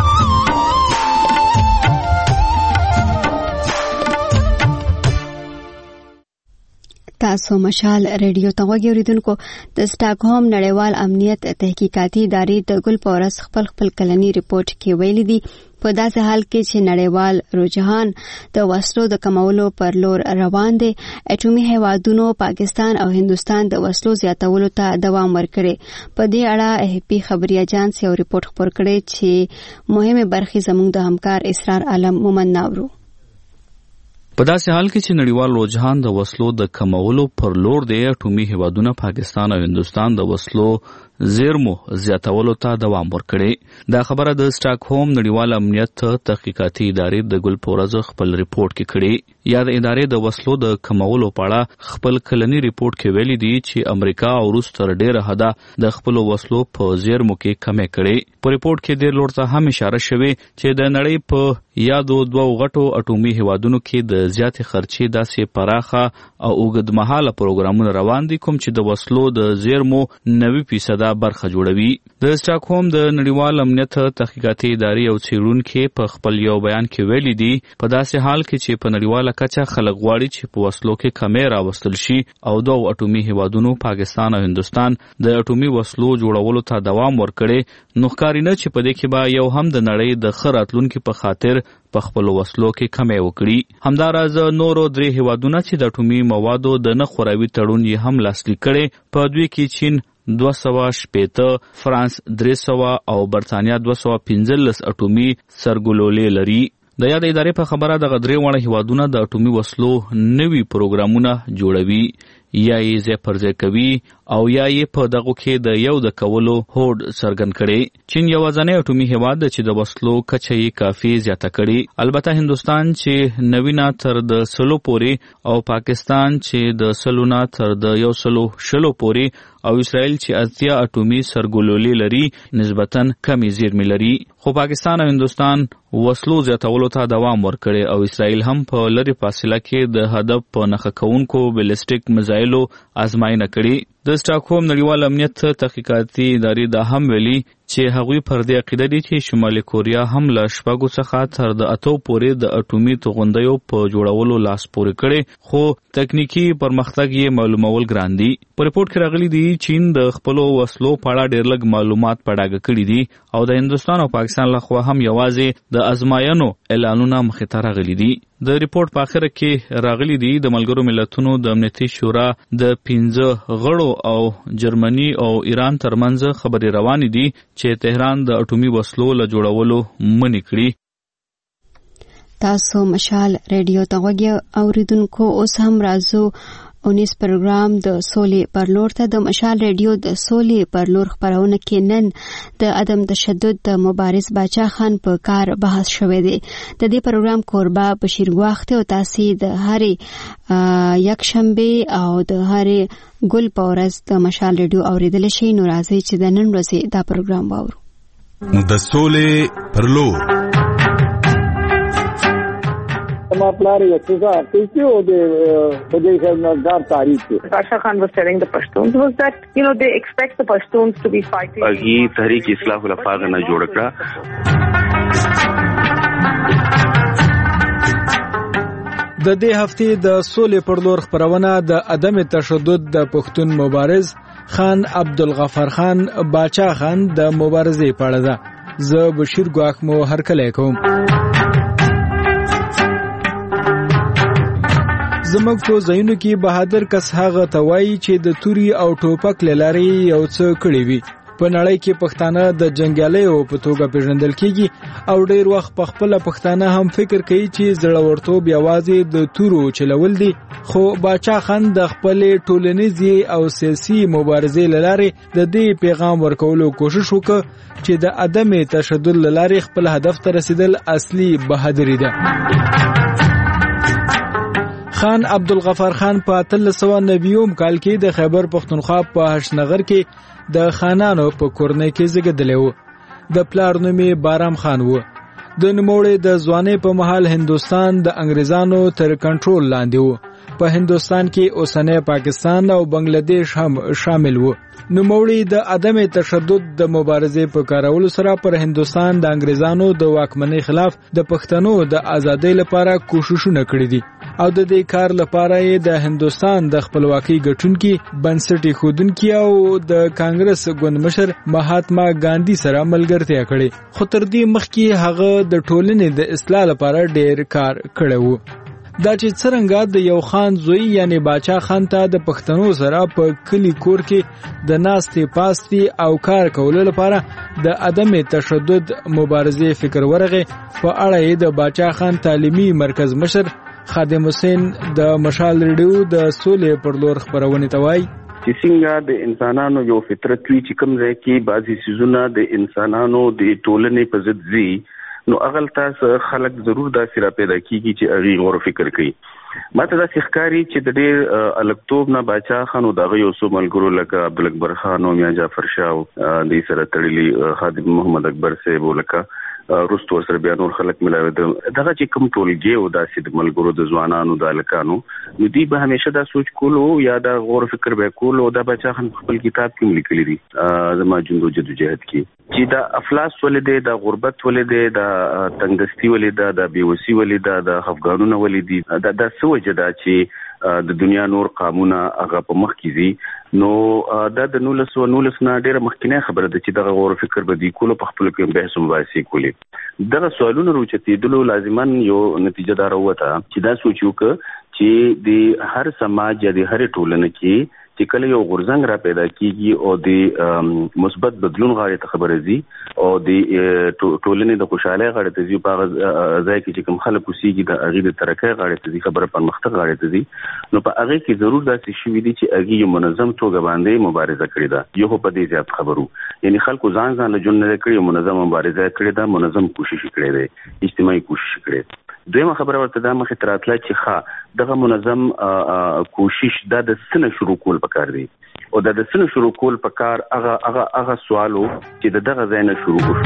تاسو مشال ریډیو ته غوږی اوریدونکو. د سټاکهولم نړیوال امنیت تحقیقاتي ادارې د ګل په ورځ خپل کلنی ریپورت کې ویلي دي په داسې حال کې چې نړیوال رجحان د وسلو د کمولو پر لور روان دی، اټومي هیوادونو پاکستان او هندوستان د وسلو زیاتولو ته دوام ورکړي. په دې اړه AFP خبري اجانس یو ریپورت خپور کړی چې مهمه برخې زموږ د همکار اسرار عالم مومن ناورو. په داسې حال کې چې نړیوال رجحان د وسلو د کمولو پر لور دی، اټومي هیوادونه پاکستان او هندوستان د وسلو زیرمو زیاتولو ته دوام ورکړي. دا خبره د سټاکهولم نړیوال امنیت تحقیقاتي ادارې د ګل په ورځ خپل ریپورت کې کړي. یا د ادارې د وسلو د کمولو په اړه خپل کلنی ریپورت کې ویلي دي چې امریکا او روس تر ډیره حده د خپل وسلو په زیرمو کې کمې کړي. په ریپورت کې د لور ته هم اشاره شوې چې د نړۍ په یادو دوه غټو اټومي هیوادونو کې د زیاتې خرچې داسې پراخه او اوږدمهاله پروګرامونه روان دي کوم چې د وسلو د زیرمو 90% برخه جوړوي. د سټاکهولم د نړیوال امنیت تحقیقاتي ادارې او څېړونکو په خپل یو بیان کې ویلي دي په داسې حال کې چې په نړیواله کچه خلک غواړي چې په وسلو کې کمې راوستل شي او دوه اټومي هیوادونو پاکستان او هندوستان د اټومي وسلو جوړولو ته دوام ورکړي، نو ښکاري نه چې په دې کې به یو هم د نړۍ د ښه راتلونکي په خاطر په خپل وسلو کې کمې وکړي. همداراز نورو درې هیوادونه چې د اټومي موادو د نه خوراوي تړون یې هم لاسلیک کړي، په دوی کې چین 260، فرانس 300 او برتانیا 215 اټومي سرګلولې لري. د یاد ادارې په خبره د غدري وړ هیوادونه د اټومي وسلو نوي پروګرامونه جوړوي یا یې ځای پر ځای کوي او یا یې په دغو کې د یو د کولو هوډ څرګند کړي. چین یوازینی اټومي هیواد دی چې د وسلو کچه یې کافي زیاته کړي. البته هندوستان چې 90 تر د 100 پورې او پاکستان چې د 100 تر د 120 پورې او اسرائیل چې 80 اټومي سرګلولې لري نسبتاً کمی زیرمې لري. خو پاکستان او هندوستان وسلو زیاتولو ته دوام ورکړي او اسرائیل هم په لري فاصله کې د هدف په نښه کوونکو بیلسټیک میزایلو ازمایښت کړي. د سټاکهولم نړیوال امنیت تحقیقاتي ادارې دا هم ویلي چې هغوی پر دې عقیده دي چې شمالي کوریا هم له 6 څخه تر د 8 پورې د اټومي توغندیو په جوړولو لاس پورې کړي، خو تکنیکی پرمختګ یې معلومول ګران دي. په ریپورت کې راغلي دي چین د خپل وسلو په اړه ډېر لږ معلومات په ډاګه کړي دي او د هندوستان او پاکستان لخوا هم یوازې د ازمایښتونو اعلانونه مخې ته راغلي دي. د ریپورت په اخر کې راغلي دي د ملګرو ملتونو د امنیتي شورا د 15 غړو او جرمني او ایران ترمنځ خبرې روانې دي چې تهران د اټومي وسلو له جوړولو منع کړي. تاسو مشال ریډیو ته غوږی اوریدونکو. اوس هم راځو 19 پروګرام د سولې پر لور ته. د مشال ریډیو د سولې پر لور خبرونه کې نن د عدم تشدد د مبارز باچا خان په کار بحث شوی دی. د دې پروګرام کوربه بشیر ګواخته او تاسو د هرې یکشنبه او د هرې ګل په ورځ د مشال ریډیو اوریدل شي. نو راځي چې د نن ورځې دا پروګرام واورو. د سولې پر لور My plan is to Basha Khan was telling the Pashtuns was that, they expect the Pashtuns to be fighting. He Tahrik Islah ul Afaq na jod kra. د دې هفتې د سولې پر لور خبرونه د عدم تشدد د پښتون مبارز خان عبدالغفار خان باچا خان د مبارزې په اړه ده. زه بشیر ګواخ مو هرکلی کوم. زموږ په ځایونو کې بهادر کس هغه ته وایي چې د توري او ټوپک له لارې یو څه کړی وي. په نړۍ کې پښتانه د جنگیالیو په توګه پیژندل کیږي او ډیر وخت په خپل پښتانه هم فکر کوي چې زړورتوب یوازې د تورو چلول دي خو باچا خان د خپل ټولنیزي او سیاسي مبارزې لارې د دې پیغام ورکولو کوشش وکړ چې د عدم تشدد لارې خپل هدف ته رسیدل اصلي بهادری ده. خان عبدالغفار خان په 1390 کال کې د خیبر پختونخوا په هشنغر کې د خانانو په کورنۍ کې زیږیدلی و. د پلار نوم یې بارام خان و. د نوموړي د ځوانۍ په مهال هندوستان د انګریزانو تر کنټرول لاندې و. په هندوستان کې اوسنی پاکستان او بنگلاديش هم شامل و. نوموړي د عدم تشدد د مبارزې په کارولو سره پر هندوستان د انګریزانو د واکمنۍ خلاف د پښتنو د ازادۍ لپاره کوششونه کړي دي او د دې کار لپاره یې د هندوستان د خپلواکۍ ګټونکي بنسټ ایښودونکي او د کانګرس ګوند مشر مهاتما ګاندھی سره ملګرتیا کړې خو تر دې مخکې هغه د ټولنې د اصلاح لپاره ډېر کار کړی و. دا چې څرنګه د یو خان زوی یعنی باچا خان ته د پښتنو سره په کلی کور کې د ناستې پاستې او کار کولو لپاره د عدم تشدد مبارزې فکر ورغی په اړه یې د باچا خان تعلیمي مرکز مشر خادم حسین د مشال ریډیو د سولې پر لور خبرونه توای چې څنګه د انسانانو یو فطرت وی چې کوم ځای کې بعضی سيزونه د انسانانو د ټولنې په ضد زی نو اغل تاسو خلک ضرور دا سره پیدا کیږي چې اغي غور فکر کوي. ماته دا ښکاری چې د ډېر الکتوب نه باچا خان او دغه یو څو ملګرو لکه عبدالاکبر خان او میاں جعفر شاه د سره تړلي خادم محمد اکبر صاحب ولکه رستو سره بیا نور خلک ملاوي دغه چې کوم ټولګي او داسې د ملګرو د ځوانانو د الکانو نو دی به همیشه دا سوچ کولو یا دا غور فکر به کولو دا باچا خان خپل کتاب کې لیکلی دي زما جندو جدوجہد کې چې دا افلاس ولې دا غربت ولې دا تنگدستی ولې دا بیوسی ولې دا افغانونه ولې دا سوجه دا چې د دنیا نور قانونا هغه په مخ کې دي نو دا د 1919 نه ډیره مخکینه خبره ده چې دغه غور فکر به دی کولو په خپل کې بحث مباحثه کولی دغه سوالونه روچتېدلو لازمان یو نتیجه دار وته چې دا سوچو چې د هر سماج یا د هر ټولنه کې چې کله یو غورځنګ را پیدا کیږي او د مثبت بدلون غاړه ته خبره زی او د ټولنې د خوشاله غاړه ته زی په ځای کې چې کوم خلک اوسېږي د اغې د ترقۍ غاړه ته زی خبره پرمختګ غاړه ته زی نو په هغه کې ضرور داسې شوي دي چې اغې یو منظم توګه باندې مبارزه کړې ده یو په دې زیات خبرو یعنی خلکو ځان له جون نه کړی منظم مبارزه کړې ده منظم کوشش کړې ده اجتماعي کوشش کړې دویمه خبره ورته دا مخې تراتله چې دغه منظم کوشش د سن شروع کول پکار دی او د سن شروع کول پکار هغه سوالو چې دغه ځای نه شروع وشو.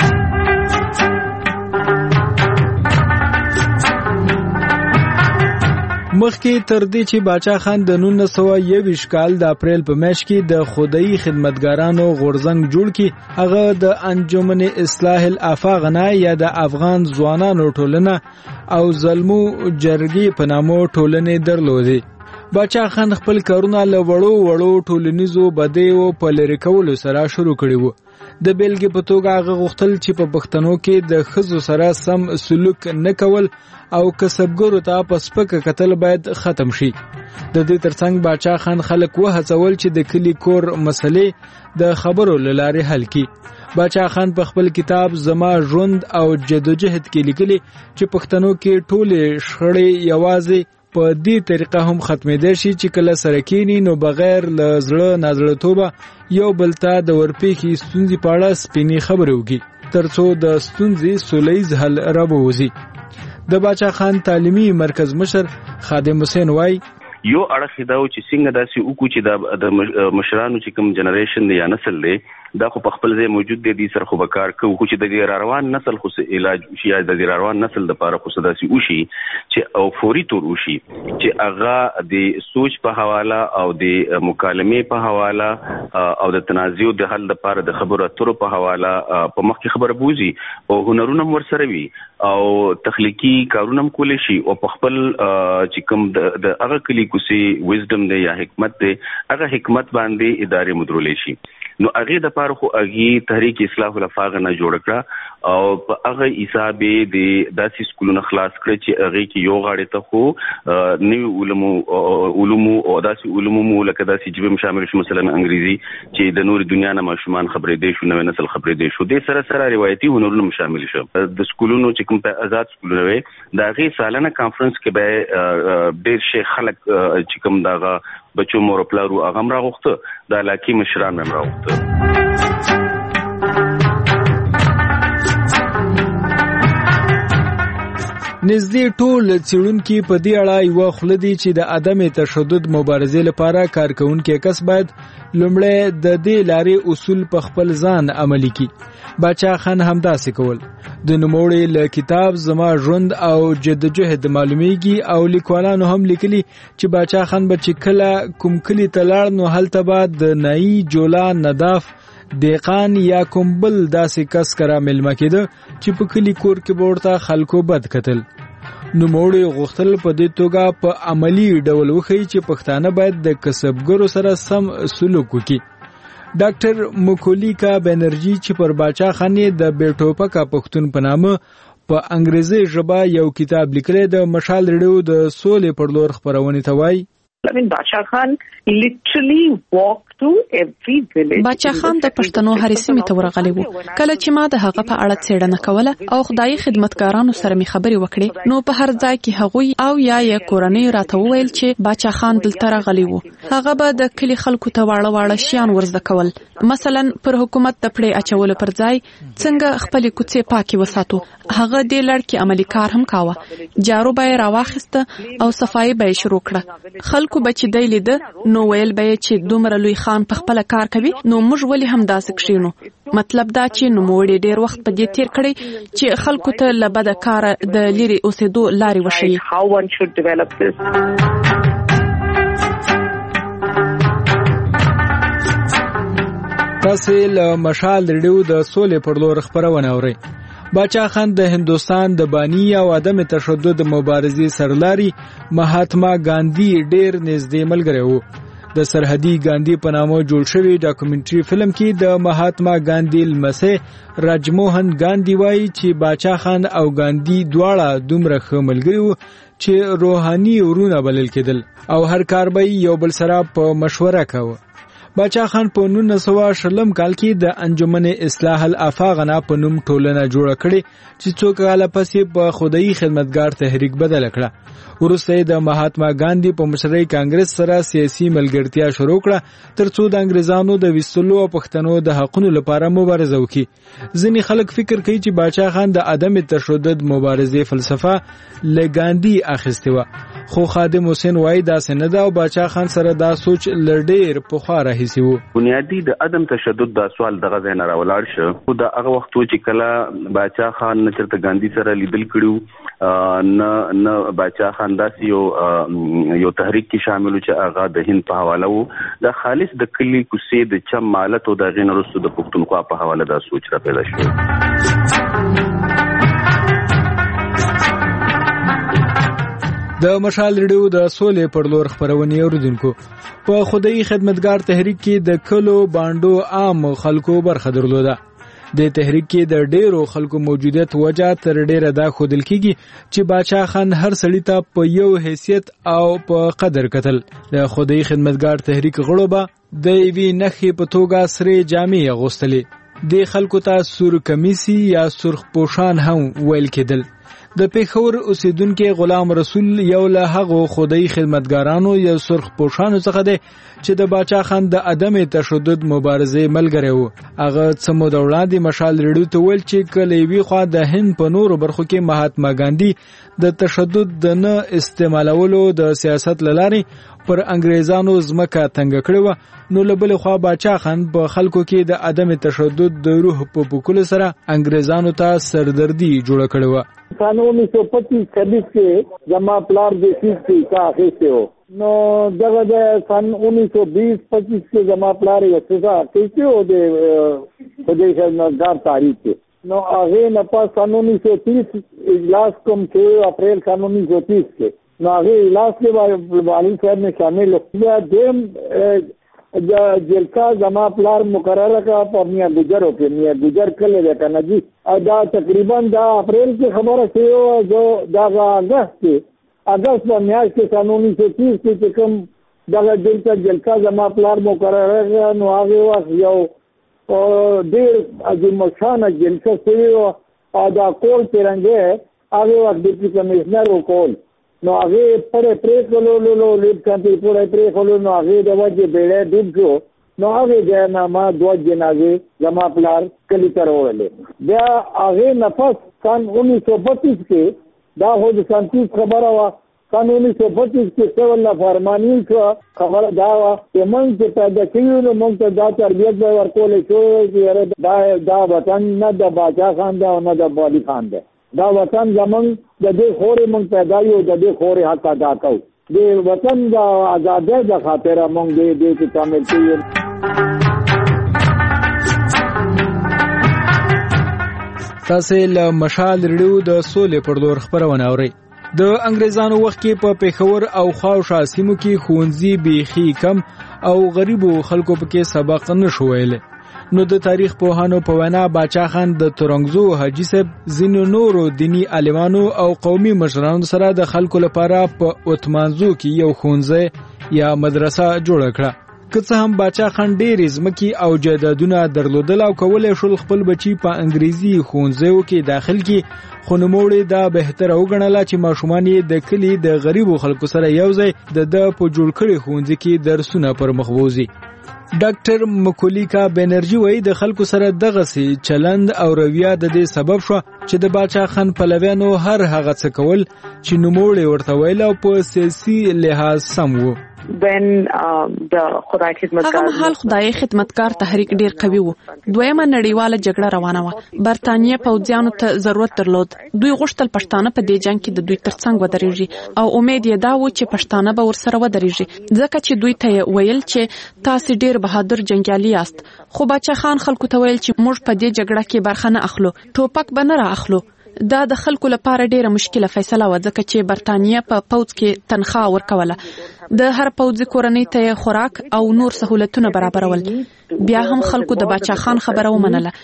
مخکې تر دې چې باچا خان د 1921 کال د اپریل په میاشت کې د خدای خدمتګارانو غورځنګ جوړ کړي هغه د انجمن اصلاح الافاق نه یا د افغان ځوانانو ټولنه او زلمو جرګې په نامو ټولنې درلودې. باچا خان خپل کارونه له وړو ټولنیزو بدیو په لری کولو سره شروع کړي وو. د بیلګې په توګه هغه غوښتل چې په پښتنو کې د ښځو سره سم سلوک نه کول او کسبګرو ته په سپکه کتل باید ختم شي. د دې ترڅنګ باچا خان خلک وهڅول چې د کلی کور مسلې د خبرو له لارې حل کړي. باچا خان په خپل کتاب زما ژوند او جدوجہد کې لیکلي چې پښتنو کې ټولې شخړې یوازې په دې طریقه هم ختمېدای شي چې کله سره کېني نو بغیر له زړه نازړتوبه یو بل ته د ورپېښې ستونزې په اړه سپینې خبرې وکړي ترڅو د ستونزې سولیز حل راووځي. د باچا خان تعلیمي مرکز مشر خادم حسین وای یو اړخ دا چې څنګه داسې وکړو چې د مشرانو چې کوم جنریشن دی یا نسل دی دا خو په خپل ځای موجود دی سره خو بکار کوو خو چې د روان نسل خو علاج شي یا د روان نسل لپاره خو داسې وشي چې او فوري تور وشي چې هغه د سوچ په حواله او د مکالمې په حواله او د تنازع د حل لپاره د خبرو اترو په حواله په مخ کې خبره بوزي او هنرونه ورسره وي او تخلیقي کارونه کول شي او په خپل چې کوم د هغه کلی کوسي وزډم دی یا حکمت دی هغه حکمت باندې ادارې مدرولې شي نو هغه د پاره خو هغه تحریک اصلاح الافاق نه جوړ کړه او په هغه حساب د داسې سکولونو خلاص کړ چې هغه کې یو غاړه ته خو نوی علوم او داسې علوم لکه داسې جبه شامل شو مثلا انګریزي چې د نور دنیا نه ماشومان خبرې دی شو نو نسل خبرې دی شو د سره روایتي هنرونه شامل شو د سکولونو چې کوم په آزاد سکولونه وي دا غي سالانه کانفرنس کې به ډېر شي خلک چې کوم داغه بچو مور پلارو هغه راغوخته د علاقې مشران هم راغوخته نږدې ټول څېړونکي په دې اړه یوه خوله دي چې د عدم تشدد مبارزې لپاره کارکوونکی کس باید لومړی د دې لارې اصول په خپل ځان عملي کړي. باچا خان همداسې کول. د نوموړي له کتاب زما ژوند او جدوجهد معلومیږي او لیکوالانو هم لیکلي چې باچا خان به چې کله کوم کلي ته لاړ نو هلته به د نایي جولا نداف دیقان یا کوم بل داسې کس کرا ملمه کېده چې په کلي کور کې به ورته خلکو بد کتل. نوموړي غوښتل په دې توګه په عملي ډول وښیي چې پښتانه باید د کسبګرو سره سم سلوک وکړي. ډاکټر مکولیکا بنرجی چې پر باچا خان د بیټوپکا پښتون په نامه په انګریزي ژبه یو کتاب لیکلی د مشال ریډیو د سولې پر لور خپرونې ته وایي Bacha Khan literally walked to every village. باچا خان د پښتنو هرې سیمې ته ورغلی وو. کله چې ما د هغه په اړه څېړنه کوله او خدایي خدمتګارانو سره می خبرې وکړې نو په هر ځای کې هغوی او یا کورنۍ راته وویل چې باچا خان دلته راغلی وو. هغه به د کلي خلکو ته واړه واړه شیان ورزده کول. مثلا پر حکومت د پړې اچولو پر ځای څنګه خپلې کوڅې پاکې وساتو. هغه دې لړ کې عملي کار هم کاوه. جارو به یې راواخیسته او صفایي به یې شروع کړه. خلکو بچی دی لیده نو ویل به چې دومره لوی خان په خپل کار کوي نو موږ ولې هم داسې کښینو. مطلب دا چې نوموړي ډیر وخت په دې تیر کړی چې خلکو ته له بده کاره د لري اوسېدو لارې وښیي. تاسو له مشال ریډیو د سولې پر لور خبرونه اورئ. باچا خان د هندوستان د بانی او عدم تشدد مبارزې سرلاري مهاتما ګاندھی ډیر نږدې ملګری وو. د سرحدي ګاندھی په نامه جوړ شوی ډاکومنټري فلم کې د مهاتما ګاندھی لمسی راجموهن ګاندھی وایي چې باچا خان او ګاندھی دواړه دومره ښه ملګري وو چې روحاني ورونه بلل کېدل او هر کار به یو بل سره په مشوره کاوه. باچا خان په 1920 کال کې د انجمن اصلاح الافاق نه په نوم ټولنه جوړه کړې چې څو کاله پسې په خدایي خدمتګار تحریک بدل کړه. وروسته د مهاتما ګاندھی په مشرۍ کانګرس سره سیاسي ملګرتیا شروع کړه ترڅو د انګریزانو د ویستلو او پښتنو د حقوقو لپاره مبارزه وکړي. ځینې خلک فکر کوي چې باچا خان د عدم تشدد مبارزې فلسفه له ګاندھی اخیستې وه خو خادم حسین وایي داسې نه ده او باچا خان سره دا سوچ له ډېر پخوا راهیسې وو. بنیادی د عدم تشدد دا سوال دغه ځای نه راولاړ شو خو د هغه وخت چې کله باچا خان نه چېرته ګاندھی سره لیدل کړي نه باچا خان داسې یو تحریک کې شامل و چې هغه د هند په حواله وو. د خالص د کلي کوڅې د چم مالت او د هغې نه وروسته د پښتونخوا په حواله دا سوچ را پیدا شو. د مشال ریډیو د سولې پر لور خبرونه اوریدونکو په خدایي خدمتګار تحریک کې د کلو باندو عام خلکو برخه درلوده. د تحریک کې د ډیرو خلکو موجودیت وجه تر ډیره دا خودل کیږي چې باچا خان هر سړی ته په یو حیثیت او په قدر کتل. د خدایي خدمتګار تحریک غړو به د ایوی نخې په توګه سره جامې اغوستلې. د خلکو ته سور کمیسي یا سرخ پوشان هم ویل کېدل. د پیښور اوسیدونکو غلام رسول یو له هغو خدایي خدمتګارانو یا سرخ پوشانو څخه دی چې د باچا خان د عدم تشدد مبارزې ملګری وو. هغه څه موده وړاندې مشال ریډیو ته ویل چې کله یوې خوا د هند په نورو برخو کې مهاتما ګاندھی د تشدد د نه استعمالولو د سیاست له لارې پر انګریزانو ځمکه تنګه کړې وه نو له بلې خوا باچا خان په خلکو کې د عدم تشدد د روح په پوکلو سره انګریزانو ته سردردي جوړه کړې وه. سن 1925-26 کې زما پلار د سیستي کا اخیسته و نو دغه د سن 1920-25 کې زما پلار یې څه اخیسته و د خدای خدمتګار تاریخ کې نو هغه نه پاس سن 1930 اجلاس کوم چې اپریل سن 1930 کې نو هغه اجلاس کې والي صاحب نے شامل کیا دیم جلسه زما پلار مقرره کا په میاں گجرو کې میاں گجر کله ده کنه جی دا تقریبا دا اپریل کې خبره شوی جو دا اگست په میاشت کې قانوني 1930 کې کوم دا جلسه زما پلار مقرره نو هغه وخت یو ډېر عظیم شان جلسه شوی او دا کول ترنګه هغه وخت ډیپټي کمشنر وکول نو هغه پرې کولو لیډ کانټي پرې کولو نو هغه د وجه بیړې ډوب شو نو هغه جنامه دوه جنازه زما پلار کلی ترولې بیا هغه نفس سن 1932 کې دا هو د سنتي خبره وا سن 1932 کې څول فرمانی شو خبره دا وا چې موږ ته پیدا کیو نو موږ ته دا تربیت ورکول شو چې دا وطن نه د باچا خان دا نه د بالی خان دا دا وطن زمون د دې خورې مونږ پیدا یو د دې خورې حق ادا کوو د وطن د آزادۍ د خاطر مونږ دې کې شامل کیو تاسو له مشال ریډیو د سولې پر لور خبرونه اورئ د انګریزانو وخت کې په پیښور او خاوشا سیمو کې خونځي بيخي کم او غریبو خلکو پکې سبق نشو ویل نو د تاریخ پوهانو په وینا باچا خان د ترنګزو حاجی صاحب زینو نورو دینی عالمانو او قومي مشرانو سره د خلکو لپاره په اوتمانزو کې یو خونځه یا مدرسه جوړ کړه که څه هم باچا خان ډېر ځمکې او جایدادونه درلودل او کولای شول خپل بچي په انګریزي ښوونځیو کې داخل کړي خو نوموړي دا بهتره وګڼله چې ماشومان یې د کلي د غریبو خلکو سره یوځای د په جوړ کړي ښوونځي کې درسونه پر مخ بوځي ډاکټر مکولیکا بنرجی وایي د خلکو سره دغه سي چلند او رویه د دې سبب شو چې د باچا خان پلویانو هر هغه څه کول چې نوموړي ورته ویل او په سیاسي لحاظ سم وو when the خدای خدمتګار هغه مهال خدای خدمتګار تحریک ډیر قوي وو دویمه نړیواله جګړه روانه وه برتانیې پوځیانو ته ضرورت درلود دوی غوښتل پښتانه په دې جنگ کې د دوی ترڅنګ ودرېږي او امید یې دا و چې پښتانه به ورسره ودرېږي ځکه چې دوی ته ویل چې تاسو ډیر بهادر جنگیالي یاست خو باچا خان خلکو ته ویل چې موږ په دې جګړه کې برخه نه اخلو ټوپک به نه را اخلو دا د خلکو لپاره ډیره مشکله فیصله و ځکه چې برتانیې په پوځ کې تنخواه ورکوله د هر پوځي کورنۍ ته خوراک او نور سہولتونه برابرول بیا هم خلکو د باچا خان خبره ومنله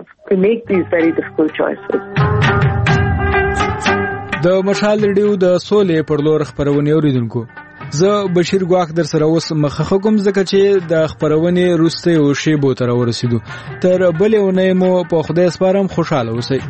د مشال ریډیو د سولې پر لور خبرونه اوریدونکو زه بشیر ګواخ در سره اوس مخه کوم ځکه چې د خبرونه روسته او شیبو تر ورسېدو تر بلې ونې مو په خدای سپارم خوشاله اوسئ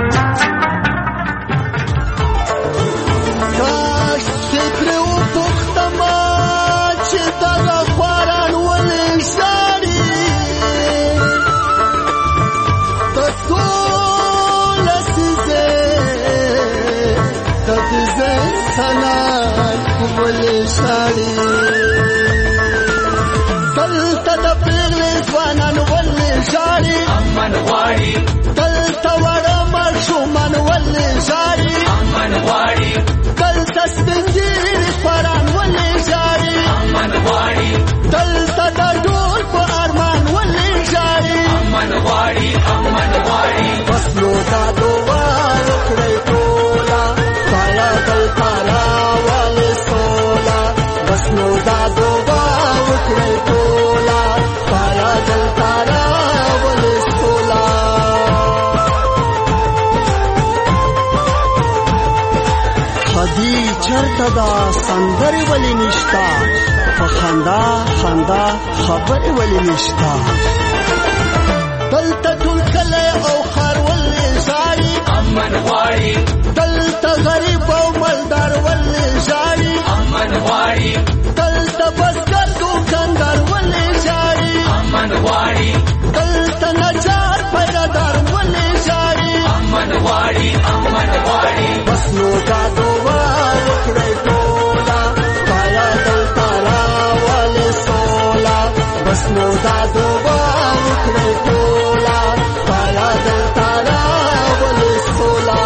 دلته د پیغلې ځوانان ولې ژاړي امن غواړي دلته وړه ماشومان ولې ژاړي امن غواړي دلته سپین ږیري خواران ولې ژاړي امن غواړي دلته د ډول په ارمان ولې ژاړي امن غواړي امن غواړي بس نو دا دعا وکړئ ټوله خدایه دلته راولې سوله بس نو دا دعا وکړئ ټوله خدایه دلته راولې سوله خدي چرته دا سندرې ولې نشته په خندا خندا خبرې ولې نشته دلته ټول کلی او ښار ولې ژاړي امن غواړي دلته غریب او مالدار ولې ژاړي امن غواړي دلته بزګر دوکاندار ولې ژاړي امن غواړي دلته نجار پیرهدار ولې ژاړي امن غواړي امن غواړي بس نو دا دعا وکړئ ټوله خدایه دلته راولې سوله بس نو دا دعا وکړئ ټوله خدایه دلته راولې سوله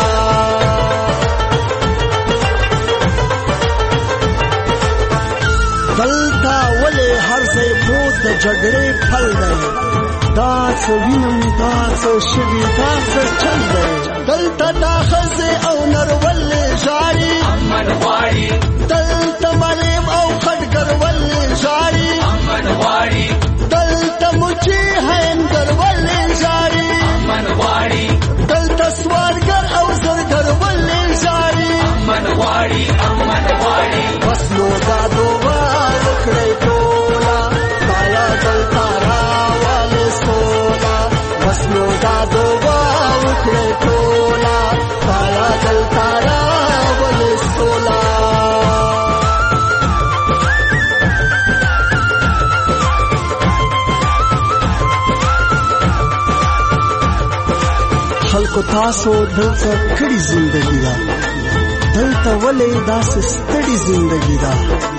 دلته ولې هر ځای بود د جګړې پل دی دا څه وینم دا څه شوي دا څه چل دی دلته دا ښځې او نر ولې ژاړي امن غواړي دلته معلم او خټګر ولې ژاړي امن غواړي غواړي امن غواړي بس نو دا دعا وکړئ ټوله خدایه دلته راولې سوله بس نو دا دعا وکړئ ټوله خدایه دلته راولې سوله خلکو تاسو دلته کړي زندگی دا دلته ولې داسې ستړي زندگی دا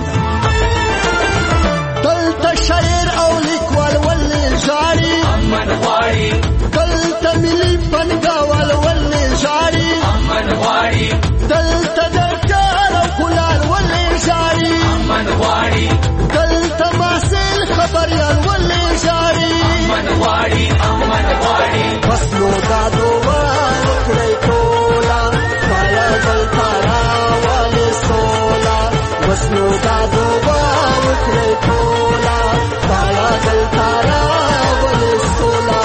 دلته شاعر او لیکوال ولې ژاړي امن غواړي دلته ملي فنګاوال ولې ژاړي امن غواړي دلته ډاکټر او کلال ولې ژاړي امن غواړي دلته محصل خبريال ولې ژاړي امن غواړي امن غواړي بس نو دا دعا وکړئ ټوله خدایه دلته راولې سوله بس نو دا دعا وکړئ ټوله خدایه دلته راولې سوله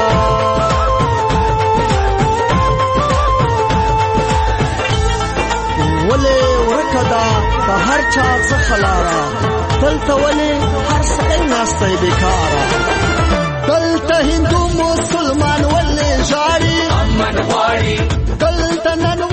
ولې ورکه ده د هر چا څخه لاره دلته ولې هر سړی ناستی بېکاره دلته هندو مسلمان ولې ژاړي امن غواړي دلته نن